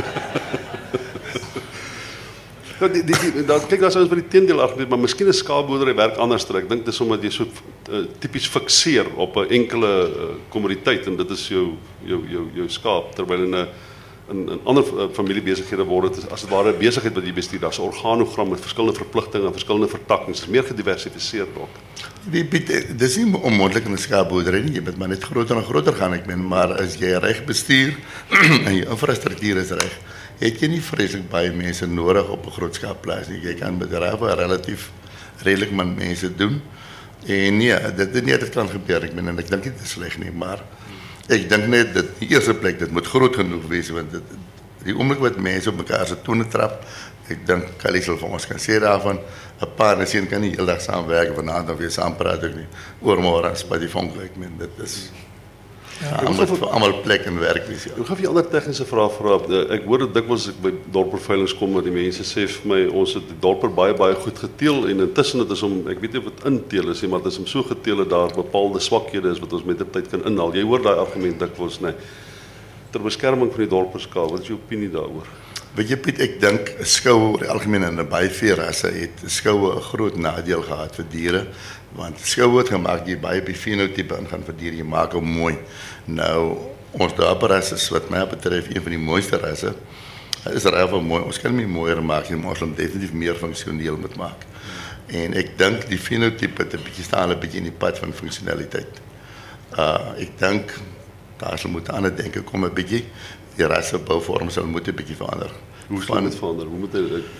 Kyk, daar sou ons by die teendeel argument, maar miskien 'n skaapboerdery werk anders. Ek dink dis omdat jy so tipies fikseer op 'n enkele kommoditeit en dit is jou skaap, terwyl in ander familiebesighede word dit as dit ware 'n besigheid wat jy bestuur. Daar's 'n organogram met verskillende verpligtinge en verskillende vertakkings. Dit is meer gediversifiseer ook. Dis nie onmoontlik in 'n skaapboerdery nie. Jy moet maar net groter en groter gaan, ek meen, maar as jy reg bestuur en jou infrastruktuur is reg, het jy nie vreeslik baie mense nodig op 'n groot skaapplaas nie. Jy kan met relatief redelik min mense doen. En nee, dit kan gebeur. Ek meen, en ek dink dit is sleg nie, maar ek dink net dat die eerste plek dit moet groot genoeg wees want die oomblik wat mense op mekaar se tone trap, ek dink Kali sal vir ons kan sê daarvan 'n pa en 'n seun kan nie heeldag saamwerk vanaand of weer saam praat ook nie. Oormôre as by die vonk, ek meen dit is almal plek en werk wees. Ek gaan vir 'n ander tegniese vraag vra. Ek hoor dit dikwels ek by dorpverveilings kom dat die mense sê vir my ons het die dorper baie goed geteel en intussen dit is om ek weet nie of dit inteel is nie, maar dit is om so geteel dat daar bepaalde swakhede is wat ons met die tyd kan inhaal. Jy hoor daai argument dikwels, nee. Ter beskerming van die dorperskaap, wat is jou opinie daaroor? Weet jy Piet, ek dink skoue oor die algemeen in baie veerasse het skoue 'n groot nadeel gehad vir diere, want skoue het gemaak jy baie op die fenotipe ingaan vir diere, jy maak hom mooi. Nou, ons dorperrasse is wat my betref een van die mooiste rasse. Hy is regtig mooi. Ons kan hom nie mooier maak nie, maar ons hom definitief meer funksioneel moet maak. En ek dink die fenotipe het 'n bietjie staan 'n bietjie in die pad van funksionaliteit. Ek dink daar sal moet aan denke kom 'n bietjie. Die rasse bouvorm sal moet 'n bietjie verander. Hoe sal dit verander? Hoe moet dit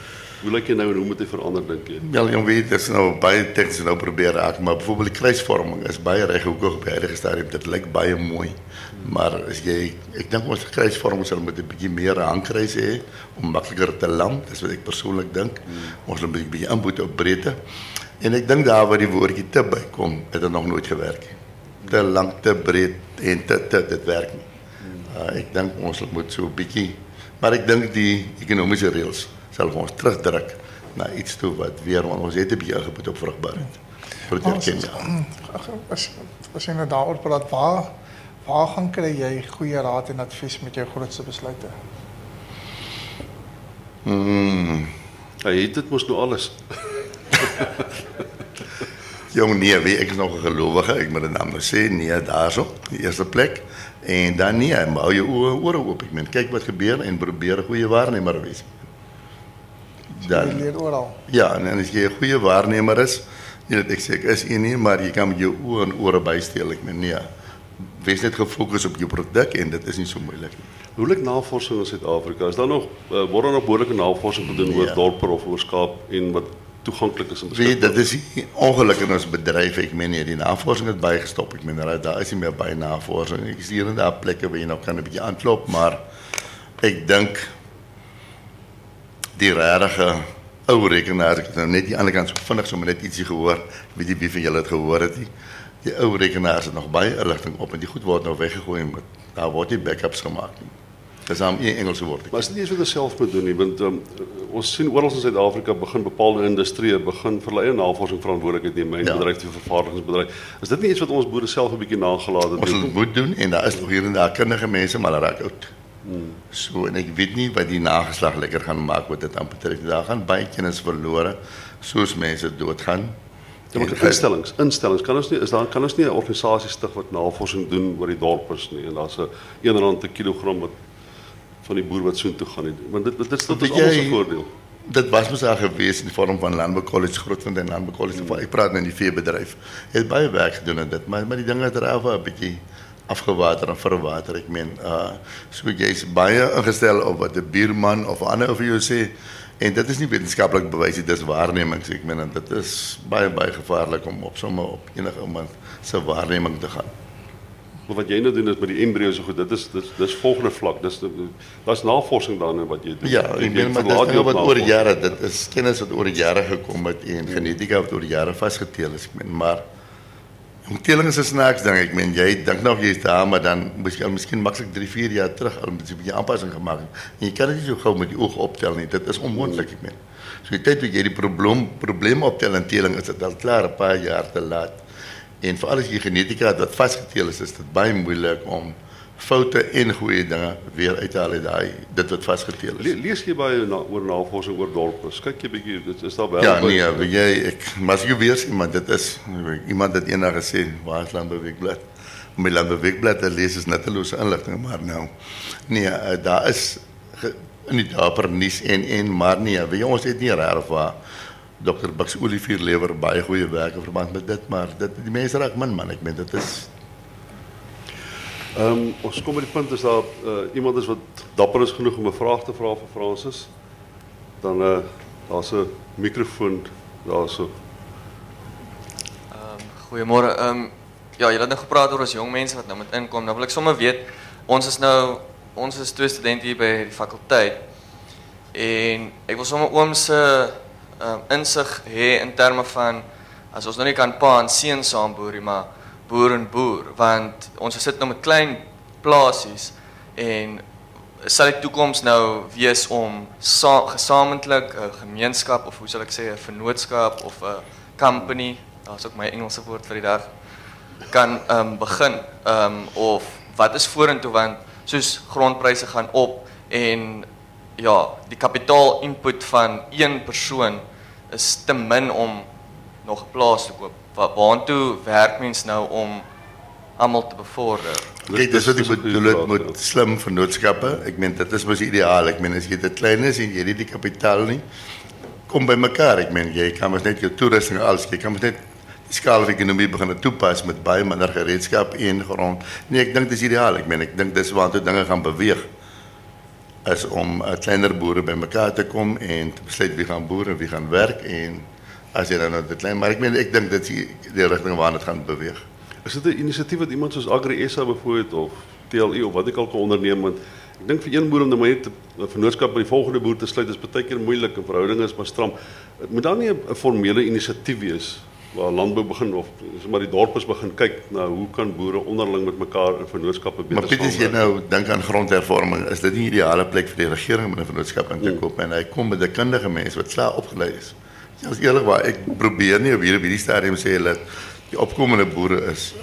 Hoe lyk jy nou en hoe moet jy verander dink jy? Wel, jy weet, dit is nou baie tegnies nou probeer raak, maar byvoorbeeld die kruisvorming is baie reghoekig op die huidige stadium. Dit lyk baie mooi. Maar as jy, ek dink ons kruisvorming sal met 'n bietjie meer hangkruis hê om makliker te land, dis wat ek persoonlik dink. Ons moet 'n bietjie inboet op breedte. En ek dink daar waar die woordjie te bykom, het dit nog nooit gewerk nie. Te lank, te breed en dit werk nie. Ek dink ons moet so 'n bietjie, maar ek dink die ekonomiese reëls sal ons terugdruk na iets toe wat weer, want ons het 'n bietjie ingebouwd op vrugbaarheid. Vir Kenia. As jy nou daaroor praat, waar gaan kry jy goeie raad en advies met jou grootste besluite? Hy het dit mos nou alles. Jong, nee, weet, ek is nog 'n gelowige, ek moet dit nou sê, nee, daarso, die eerste plek. En dan nee, hou jou ore oop. Ek meen, kyk wat gebeur en probeer 'n goeie waarnemer wees. Jy leer oral. Ja, en as jy 'n goeie waarnemer is, nie dat ek sê ek is een nie, maar jy kan met jou oë en ore bysteel. Ek meen, nee, wees net gefokus op jou produk en dit is nie so moeilik nie. Hoe lyk navorsing in Suid-Afrika? Is daar nog word daar nog behoorlike navorsing gedoen oor dorpe of oor skaap en wat toeganklik is en beskikbaar? Weet, dit is ongeluk in ons bedryf. Ek meen nie, die navorsing het baie gestop. Ek meen, daar is nie meer baie navorsing. Ek sien hier en daar plekke waar jy nog kan 'n bietjie aanklop, maar ek dink die regte ou rekenaar, ek het nou net die ander kant so vinnig sommer net ietsie gehoor. Ek weet nie wie van julle het gehoor het nie. Die ou rekenaars het nog baie inligting op en die goed word nou weggegooi, maar daar word nie backups gemaak nie. Dis aan een Engelse woord. Maar is dit nie iets wat ons self moet doen nie, want ons sien oral in Suid-Afrika begin bepaalde industrieë begin vir hulle eie navorsing verantwoordelikheid neem, mynbedryf, die vervaardigingsbedryf. Is dit nie iets wat ons boere self 'n bietjie nagelaat het? Ons moet doen en daar is nog hier en daar kundige mense, maar hulle raak oud. So, en ek weet nie wat die nageslag lekker gaan maak wat dit aanbetref. Daar gaan baie kennis verlore, soos mense doodgaan. Ja, maar instellings kan ons nie 'n organisasie stig wat navorsing doen oor die dorpers nie en daar's 'n R1 per kilogram wat van die boer wat soontoe gaan nie. Want dit is almal se voordeel. Dit was mos al gewees in die vorm van Landbou College Grootfontein en Landbou College. Ek praat nou in die veebedryf. Het baie werk gedoen en dit, maar die dinge het raaf 'n bietjie afgewater en verwater. Ek meen, so jy's baie ingestel op wat 'n buurman of 'n ander of jou sê. En dit is nie wetenskaplik bewys nie, dis waarnemings. Ek meen, dit is baie gevaarlik om op sommer op enige iemand se waarneming te gaan. Maar wat jy nou doen is met die embrio's so goed, dis volgende vlak. Daar's navorsing daarin wat jy doen. Ja, ek meen, maar dit is wat oor jare, dit is kennis wat oor jare gekom het en genetika wat oor jare vasgeteel is. Ek meen, maar teeling is 'n snaaks ding. Ek meen, jy dink nog jy's daar, maar dan moes jy al miskien maklik 3-4 jaar terug al 'n bietjie aanpassing gemaak het. En jy kan dit nie so gou met die oog optel nie. Dit is onmoontlik, ek meen. So die tyd wat jy die probleem optel in teeling is dit al klaar 'n paar jaar te laat. En veral as jy genetika het wat vasgeteel is dit baie moeilik om foute en goeie dinge weer uit te haal uit dit wat vasgeteel is. Lees jy baie oor navorsing oor dorpe? Kyk jy bietjie, dit is daar wel. Ja, nee, maar as jy weer sien, maar dit is iemand het eendag gesê, waar is Landbou Weekblad? Om die Landbou Weekblad te lees is nuttelose inligting, maar nou nee, daar is in die dapper nuus en maar nee, weet jy, ons het nie regtig waar Dr. Bucks Olivier lewer baie goeie werk in verband met dit, maar die mense raak man, ek meen dit is ons kom by die punt is daar iemand is wat dapper is genoeg om 'n vraag te vra vir Francis. Dan daar's 'n mikrofoon daarso. Goeiemôre. Ja, julle het nou gepraat oor ons jong mense wat nou moet inkom. Nou wil ek sommer weet, ons is 2 studente hier by die fakulteit. En ek wil sommer oom se insig hê in terme van as ons nou nie kan pa en seun saam boer nie, maar boer en boer, want ons sit nou met klein plasies en sal die toekoms nou wees om gesamentlik 'n gemeenskap of hoe sal ek sê 'n vennootskap of 'n company, daar's ook my Engelse woord vir die dag, kan begin of wat is vorentoe, want soos grondpryse gaan op en ja, die kapitaal input van een persoon is te min om nog 'n plaas te koop. Waartoe werk mens nou om almal te bevorder? Kijk, dis wat ek bedoel het met slim vennootskappe. Ek meen, dit is mos ideaal. Ek meen, as jy dit klein is en jy het die kapitaal nie, kom by mekaar. Ek meen, jy kan mos net jou toerusting alles, jy kan mos net die skaalekonomie begin toepas met baie minder gereedskap en grond. Nee, ek dink dis ideaal. Ek meen, ek dink dis waartoe dinge gaan beweeg. is om kleiner boere by mekaar te kom en te besluit wie gaan boer en wie gaan werk en as jy dan nou dit klein, maar ek dink dit is die rigting waarna dit gaan beweeg. Is dit 'n inisiatief wat iemand soos Agri SA byvoorbeeld of TLE of wat ek al kan onderneem, want ek dink vir een boer om nou net 'n vennootskap by die volgende boer te sluit is baie keer moeilik en verhoudinge is maar stram. Moet daar nie 'n formele inisiatief wees waar landbou begin of maar die dorpers begin kyk na hoe kan boere onderling met mekaar in vennootskappe beter Maar Piet, as jy nou dink aan grondhervorming, is dit nie die ideale plek vir die regering om 'n vennootskap in te koop en hy kom met 'n kundige mens wat klaar opgelei is. Ja, as eerlikwaar, ek probeer nie op hierdie stadium sê dat die opkomende boere is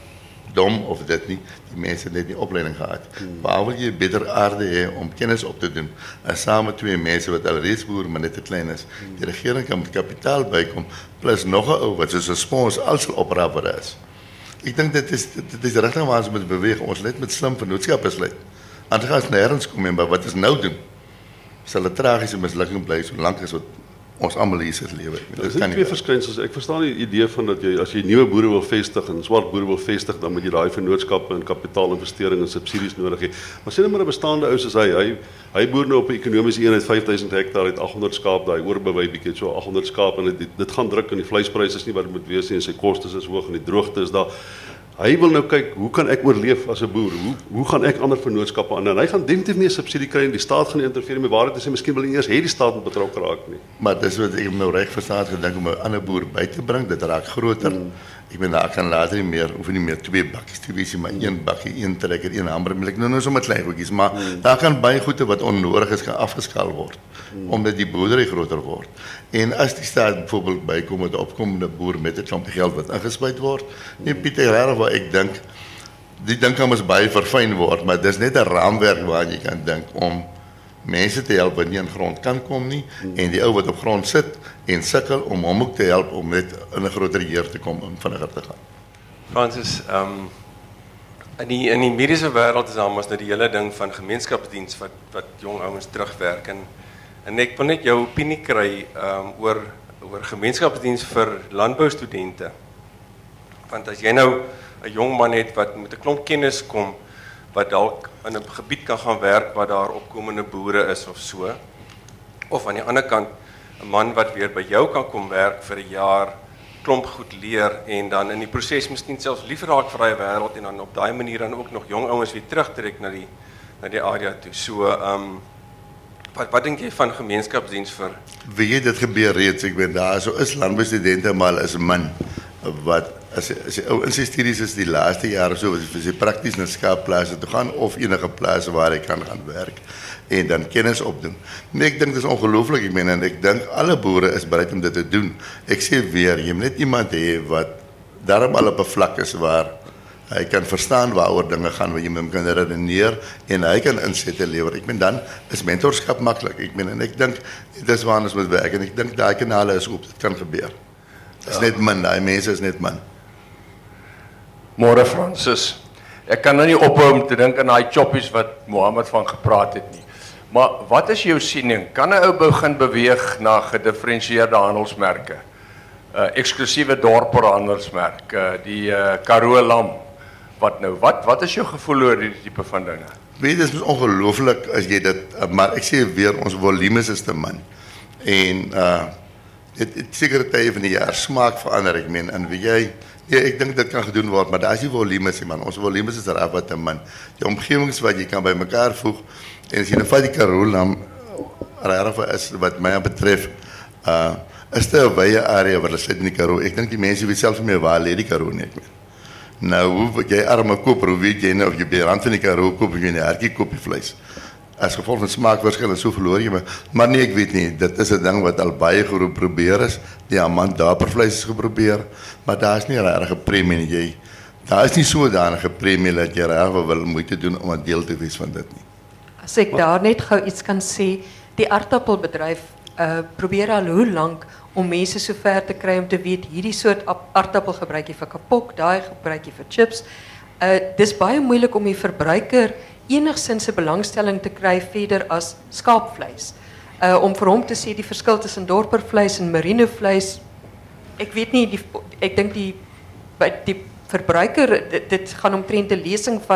dom of dit nie, die mense het net nie opleiding gehad. Waar wil jy beter aarde hê om kennis op te doen, as saam met twee mense wat al reeds boer, maar net te klein is. Die regering kan met kapitaal bykom, plus nog 'n ou wat soos 'n spons al sal opraap wat daar is. Ek dink dit is die rigting waar ons moet beweeg, ons net met slim vennootskappe sluit. Anders gaan ons nêrens kom en wat ons nou doen, sal 'n tragiese mislukking bly, solank as wat ons almal hier sit lewe. Dit is twee verskynsels. Ek verstaan die idee van dat jy as jy nuwe boere wil vestig en swart boere wil vestig, dan moet jy daai vennootskappe en kapitaalinvestering en subsidies nodig hê. Maar sien net maar 'n bestaande ou soos hy boer nou op 'n ekonomiese eenheid 5000 hektaar, het 800 skaap, daai oorbewei bietjie so 800 skaap en dit gaan druk en die vleispryse is nie wat dit moet wees nie en sy kostes is hoog en die droogte is daar. Hy wil nou kyk, hoe kan ek oorleef as 'n boer? Hoe gaan ek ander vennootskappe aan? En hy gaan definitief nie 'n subsidie kry en die staat gaan nie interfereer met waarheid is, miskien wil nie eers hê die staat moet betrokke raak nie. Maar dis wat ek nou reg verstaan gedink om 'n ander boer by te bring, dit raak groter. Ek bedoel daar kan later nie meer, hoef nie meer 2 bakkies te wees, maar 1 bakkie, 1 trekker, 1 hamermelk, nou sommer klein goedjies, maar daar kan baie goede wat onnodig is gaan afgeskaal word, omdat die boerdery groter word. En as die staat byvoorbeeld bykom met 'n opkomende boer met 'n klomp geld wat ingespuit word, nee Pieter, regtig waar ek dink, die ding kan ons baie verfyn word, maar dis net 'n raamwerk waaraan jy kan dink om mense te help wat nie aan grond kan kom nie, en die ou wat op grond sit en sukkel om hom ook te help om net in 'n groter heer te kom en vinniger te gaan. Francis, in die mediese wêreld is daar mos nou die hele ding van gemeenskapsdiens wat jong ouens terugwerk en ek wil net jou opinie kry oor gemeenskapsdiens vir landboustudente. Want as jy nou 'n jong man het wat met 'n klomp kennis kom wat dalk in 'n gebied kan gaan werk waar daar opkomende boere is of so, of aan die ander kant 'n man wat weer by jou kan kom werk vir 'n jaar, klomp goed leer en dan in die proses miskien selfs lief raak vir daai wêreld en dan op daai manier dan ook nog jong ouens weer terugtrek na die area toe. So wat dink jy van gemeenskapsdiens vir? Weet jy, dit gebeur reeds, ek weet daar so is landboustudente maar is min wat as jy ou in sy studies is die laaste jaar of so vir sy prakties na skaapplase toe gaan of enige plase waar hy kan gaan werk en dan kennis opdoen. Nee, ek dink dit is ongelooflik, ek meen en ek dink alle boere is bereid om dit te doen. Ek sê weer, jy moet net iemand hê wat daarom al op 'n vlak is waar hy kan verstaan waaroor dinge gaan, waar jy met hom kan redeneer en hy kan insette lewer. Ek meen dan is mentorskap maklik. Ek meen en ek dink dis waar ons moet werk en ek dink daai kanale is oop, dit kan gebeur. Dit is net min, daai mense is net min. Môre Francis. Ek kan nou nie ophou om te dink aan daai choppies wat Mohammed van gepraat het nie. Maar wat is jou siening? Kan 'n ou begin beweeg na gedifferensieerde handelsmerke? Eksklusiewe dorperhandelsmerk, die Karoo lam. Wat is jou gevoel oor hierdie tipe van dinge? Weet, dit is ongelooflik as jy dit, maar ek sê weer, ons volumes is te min. En dit sekere tye van die jaar smaak verander, ek meen, en weet jy, ja, ek dink dit kan gedoen word, maar daar is die volumes, man. Ons volumes is reg wat te min. Die omgewings wat jy kan by mekaar voeg, en as jy nou vat die Karoo lam, regtig is wat my betref, is dit 'n wye area wat hulle sit in die Karoo. Ek dink die mense weet self nie meer waar lê die Karoo nie, ek meen. Nou, hoe jy arme koper, hoe weet jy nou, of jy by die rand van die Karoo koop, of jy 'n hertjie koop die vleis. As gevolg van smaakverskille, so verloor jy maar nee, ek weet nie, dit is 'n ding wat al baie geprobeer is, die amandapervleis is geprobeer, maar daar is nie regtig 'n premie nie, daar is nie sodanige premie dat jy regtig wil moeite doen om 'n deel te wees van dit nie. As ek daar net gou iets kan sê, die aardappelbedryf probeer al hoe lank om mense so ver te kry om te weet hierdie soort aardappel gebruik jy vir kapok, daai gebruik jy vir chips. Dis baie moeilik om die verbruiker enigstens 'n belangstelling te kry verder as skaapvleis. Om vir hom te sê die verskil tussen dorpervleis en merino vleis, ek weet nie, ek dink die verbruiker, dit gaan omtrent 'n lesing vat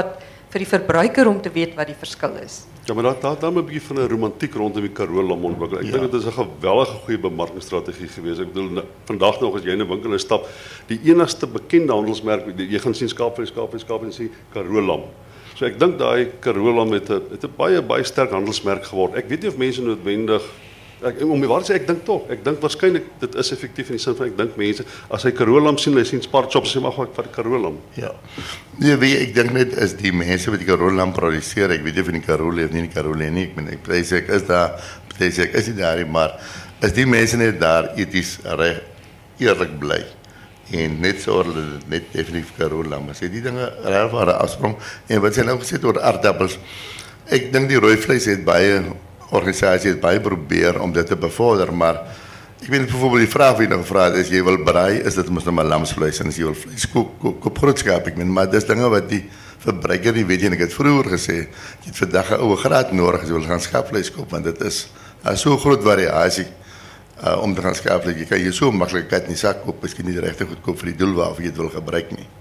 vir die verbruiker om te weet wat die verskil is. Ja, maar daar 'n bietjie van 'n romantiek rondom die Karoo lam ontwikkel. Ek dink dit is 'n geweldige goeie bemarkingsstrategie geweest. Ek bedoel vandag nog as jy in 'n winkel instap, die enigste bekende handelsmerk, jy gaan sien skaapvleis en sien Karoo lam. So ek dink daai Karoo lam het 'n baie sterk handelsmerk geword. Ek weet nie of mense noodwendig om die waarheid te sê, ek dink waarskynlik dit is effektief in die sin van ek dink mense as hy Karoo lam sien, hulle sien Spar Chops, sê maar ek vat die Karoo lam. Ja. Nee, weet jy, ek dink net is die mense wat die Karoo lam produseer, ek weet nie of in die Karoo leef nie, die Karoo leef nie, ek is daar, is nie daar nie, maar is die mense net daar eties reg eerlik bly en net so hulle dit net definitief Karoo lam is. Die dinge reg waar afsprong en wat sy nou gesê oor aardappels. Ek dink die rooi vleis het baie organisasie het baie probeer om dit te bevorder, maar ek weet byvoorbeeld die vraag wat jy nou gevra het, is jy wil braai, is dit mos nou maar lamsvleis en as jy wil vleis koop grootskaap, ek meen, maar dis dinge wat die verbruiker nie weet nie, en ek het vroeër gesê, jy het vandag 'n ouë graad nodig as jy wil gaan skaapvleis koop, want dit is so groot variasie om te gaan skaapvleis, jy kan jy so maklik kat in die sak koop, miskien nie die regte goed koop vir die doel waarvoor jy dit wil gebruik nie.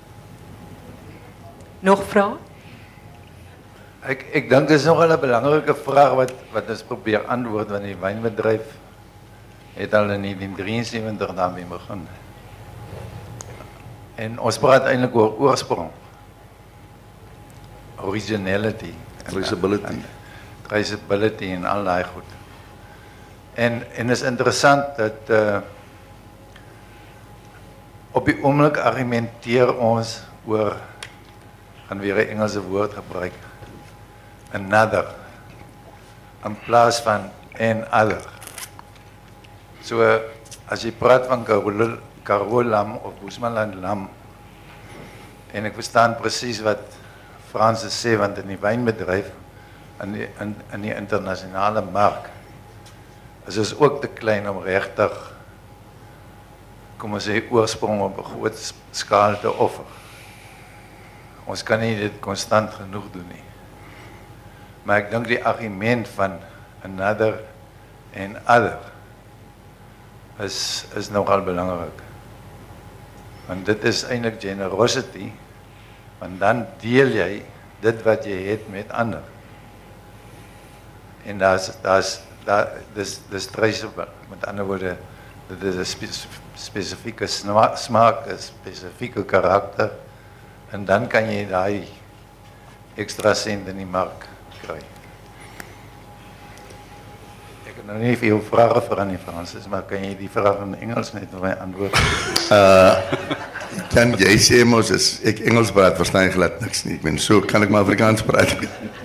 Nog vrae? Ek dink dit is nogal 'n belangrike vraag wat ons probeer antwoord, want die wynbedryf het al in 1973 daarmee begin. En ons praat eintlik oor oorsprong. Originality. Traceability en al daai goed. En is interessant dat op die oomblik argumenteer ons oor, gaan weer 'n Engelse woord gebruik, another, in plaas van and other. So, as jy praat van Karoo lam of Bushmanland lam, en ek verstaan presies wat Francis sê, want in die wynbedryf, in die internasionale mark, is ons ook te klein om regtig, kom ons sê, oorsprong op 'n groot skaal te offer. Ons kan nie dit konstant genoeg doen nie. Maar ek dink die argument van another en other is nogal belangrik. Want dit is eintlik generosity, want dan deel jy dit wat jy het met ander. En dis traceable. Met ander woorde, dit is 'n spesifieke smaak, 'n spesifieke karakter, en dan kan jy daai ekstra sent in die mark kry. Ek het nou nie veel vrae vir aan die Fransis, maar kan jy die vraag in Engels net vir my antwoord? Kan jy sê mos as ek Engels praat, verstaan jy glad niks nie. Ek bedoel, so kan ek maar Afrikaans praat.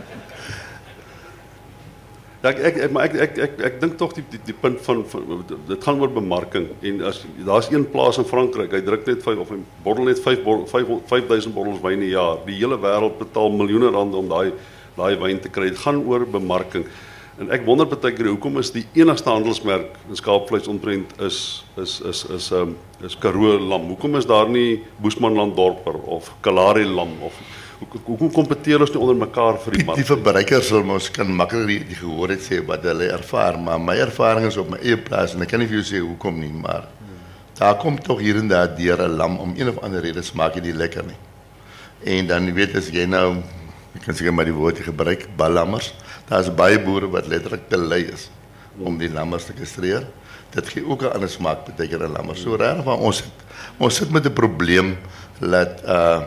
Ja, ek dink tog die punt van dit gaan oor bemarking en as daar's een plaas in Frankryk, hy druk net 5 of 'n bottel net 5000 bottels wyn 'n jaar. Die hele wêreld betaal miljoene rande om daai wyn te kry. Dit gaan oor bemarking. En ek wonder baie keer hoekom is die enigste handelsmerk in skaapvleis omtrent is Karoo lam. Hoekom is daar nie Bushmanland dorper of Kalahari lam of hoekom kompeteer ons nie onder mekaar vir die mark? Die verbruikers sal mos kan maklik die gehoor het sê wat hulle ervaar, maar my ervaring is op my eie plaas en ek kan nie vir jou sê hoekom nie, maar daar kom tog hier en daar deur 'n lam om een of ander rede smaak dit lekker nie. En dan weet as jy nou, ek kan seker maar die woord gebruik, ballammers, daar's baie boere wat letterlik te lui is om die lammers te kastreer. Dit gee ook 'n ander smaak beteken 'n lammer. So reg van ons sit met 'n probleem dat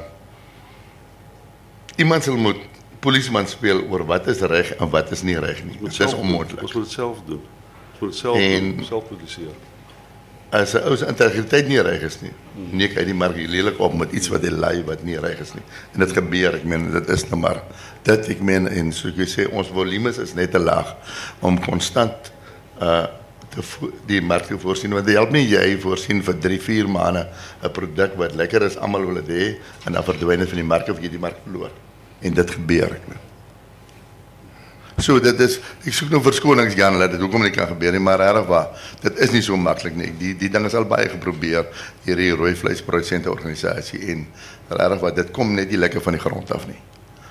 iemand sal moet polisieman speel oor wat is reg en wat is nie reg nie. Dit is onmoontlik. Ons moet dit self doen. Ons moet dit self produseer. As 'n ou se integriteit nie reg is nie, nee, hy die mark lelik op met iets wat hy lei wat nie reg is nie. En dit gebeur, ek meen dit is nou maar dit, ek meen en so ek sê ons volumes is net te laag om konstant die mark te voorsien, want dit help nie jy voorsien vir 3-4 maande 'n produk wat lekker is, almal wil dit hê en dan verdwyn dit van die mark of jy die mark verloor. En dit gebeur, ek meen. So dit is, ek soek nou verskonings Jan, dat dit hoekom nie kan gebeur nie, maar regtig waar, dit is nie so maklik nie. Die ding is al baie geprobeer deur die rooi vleisprodusente organisasie en regtig waar, dit kom net nie lekker van die grond af nie.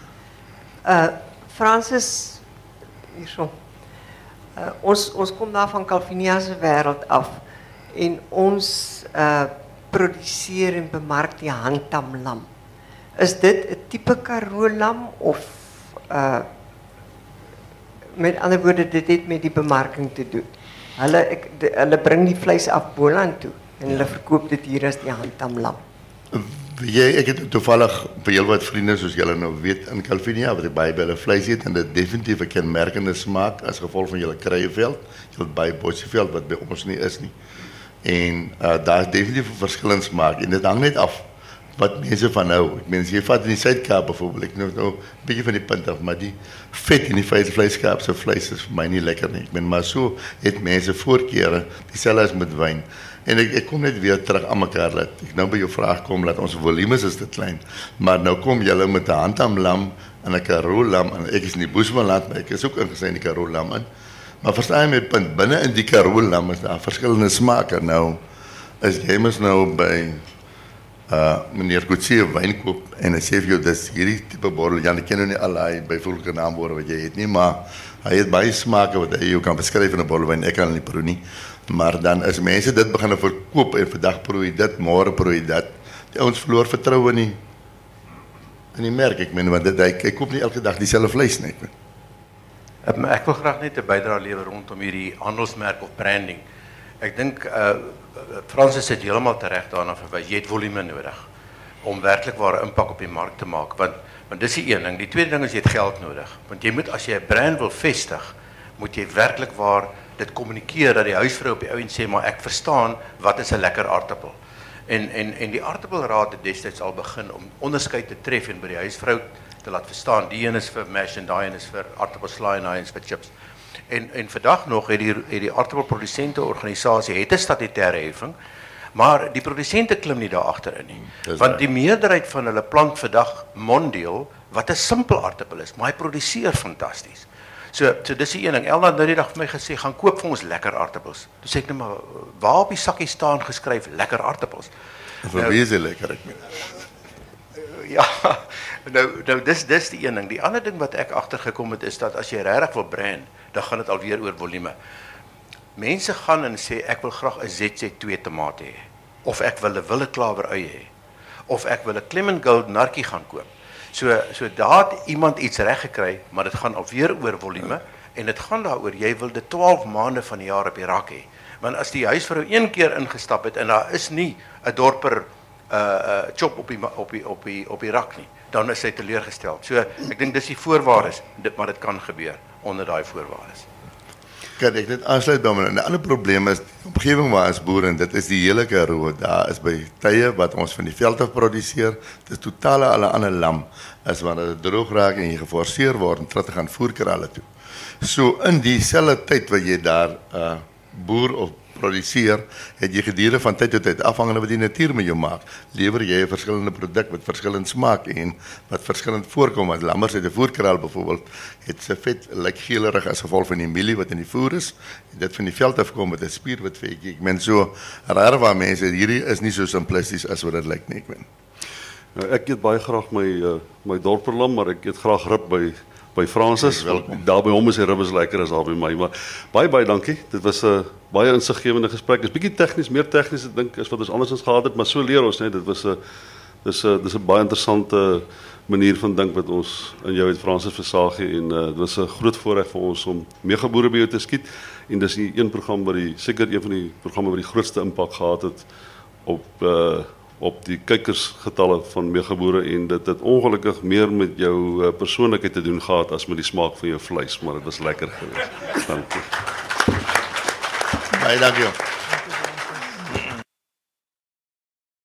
Francis, hierso. Ons kom daar van Calvinia se wêreld af en ons produseer en bemark die handtamlam. Is dit 'n tipe Karoo lam of met ander woorde dit het met die bemarking te doen? Hulle bring die vleis af Boland toe en hulle verkoop dit hier as die handtamlam. Ek het toevallig by heel wat vriende soos julle nou weet in Calvinia wat ek baie by hulle vleis eet en dit definitief 'n kenmerkende smaak as gevolg van julle kruieveld, julle by Botcheveld wat by ons nie is nie. En daar is definitief 'n verskillende smaak en dit hang net af wat mense van hou. Ek meen as jy vat in die Suid-Kaap byvoorbeeld, ek nou 'n bietjie van die punt af, maar die vet in die vleiskaap se vleis is vir my nie lekker nie. Ek meen maar so het mense voorkeure, dieselfde as met wyn. En ek kom net weer terug aan mekaar dat ek nou by jou vraag kom dat ons volumes is te klein, maar nou kom julle met 'n handtamlam en 'n Karoo lam en ek is in die Boesmanland, maar ek is ook ingesê in die Karoo lam in. Maar verstaan jy my punt, binne in die Karoo lam is daar verskillende smake. Nou as jy mos nou by meneer Kutsie wyn koop en hy sê vir jou dis hierdie tipe bottel, ja, ek ken nou nie al die byvoeglike naamwoorde wat jy het nie, maar hy het baie smake wat hy jou kan beskryf in 'n bottel wyn, ek kan nie proe nie. Maar dan as mense dit begin verkoop en vandag proe dit, môre proe dit, die ouens verloor vertroue in die merk. Ek meen want hy koop nie elke dag dieselfde vleis nie. Ek wil graag net 'n bydrae lewer rondom hierdie handelsmerk of branding. Ek dink Francis het heeltemal reg daarna verwys. Jy het volume nodig om werklik ware impak op die mark te maak, want dis die een ding. Die tweede ding is jy het geld nodig, want jy moet as jy 'n brand wil vestig, moet jy werklik waar dit kommunikeer dat die huisvrou op die ou en sê maar ek verstaan wat is 'n lekker aartappel. En die aartappelraad het destyds al begin om onderskeid te tref en by die huisvrou te laat verstaan die een is vir mash en daai een is vir aartappelslaai en daai een is vir chips. En vandag nog het die aartappelprodusente organisasie het 'n statutêre heffing, maar die produsente klim nie daar agterin nie. Want die meerderheid van hulle plant vandag mondeel wat 'n simpel aartappel is, maar hy produseer fantasties. So dis die een ding. Elna het nou die dag vir my gesê, gaan koop vir ons lekker aartappels. Toe sê ek net maar, waar op die sakkie staan geskryf lekker aartappels? Vir wie is dit lekker, ek meen? Ja, nou dis die een ding. Die ander ding wat ek agtergekom het is dat as jy regtig wil brand, dan gaan dit alweer oor volume. Mense gaan en sê ek wil graag 'n ZZ2 tomaat hê, of ek wil 'n willeklawer ui hê, of ek wil 'n Clement Gold nartjie gaan koop. So daar het iemand iets reg gekry, maar dit gaan alweer oor volume en dit gaan daaroor jy wil dit 12 maande van die jaar op die rak hê. Want as die huisvrou een keer ingestap het en daar is nie 'n dorper chop op die rak nie, dan is sy teleurgestel. So ek dink dis die voorwaardes, maar dit kan gebeur onder daai voorwaardes. Kan ek net aansluit by my? 'n ander probleem is die omgewing waar ons boer en dit is die hele Karoo. Daar is by tye wat ons van die veld af produseer, dit is totale alle ander lam as wanneer dit droog raak en jy geforseer word om terug te gaan voerkralle toe. So in dieselfde tyd wat jy daar boer of produseer, het jy gedurende van tyd tot tyd afhangende wat die natuur met jou maak, lewer jy 'n verskillende produk met verskillende smaak en wat verskillend voorkom. As lammers uit 'n voerkraal byvoorbeeld, het sy vet lyk geelerig as gevolg van die mielie wat in die voer is, en dit van die veld af kom met 'n spierwit vetjie. Ek meen so raar waar mense hierdie is nie so simplisties as wat dit lyk nie, ek meen. Nou, ek eet baie graag my dorperlam, maar ek eet graag rib by Francis. Daar by hom is die ribbe lekker as daar by my, maar baie dankie. Dit was 'n baie insiggewende gesprek. Dit is bietjie tegnies, meer tegnies ek dink as wat ons andersins gehad het, maar so leer ons net. Dit was 'n baie interessante manier van dink wat ons in jou het Francis Versagie en dit was 'n groot voorreg vir ons om meegaboere by jou te skiet en dis die een program wat seker een van die programme wat die grootste impak gehad het op die kykersgetalle van meegaboere en dit het ongelukkig meer met jou persoonlikheid te doen gehad as met die smaak van jou vleis, maar dit was lekker geweest. Dankie. Baie dankie.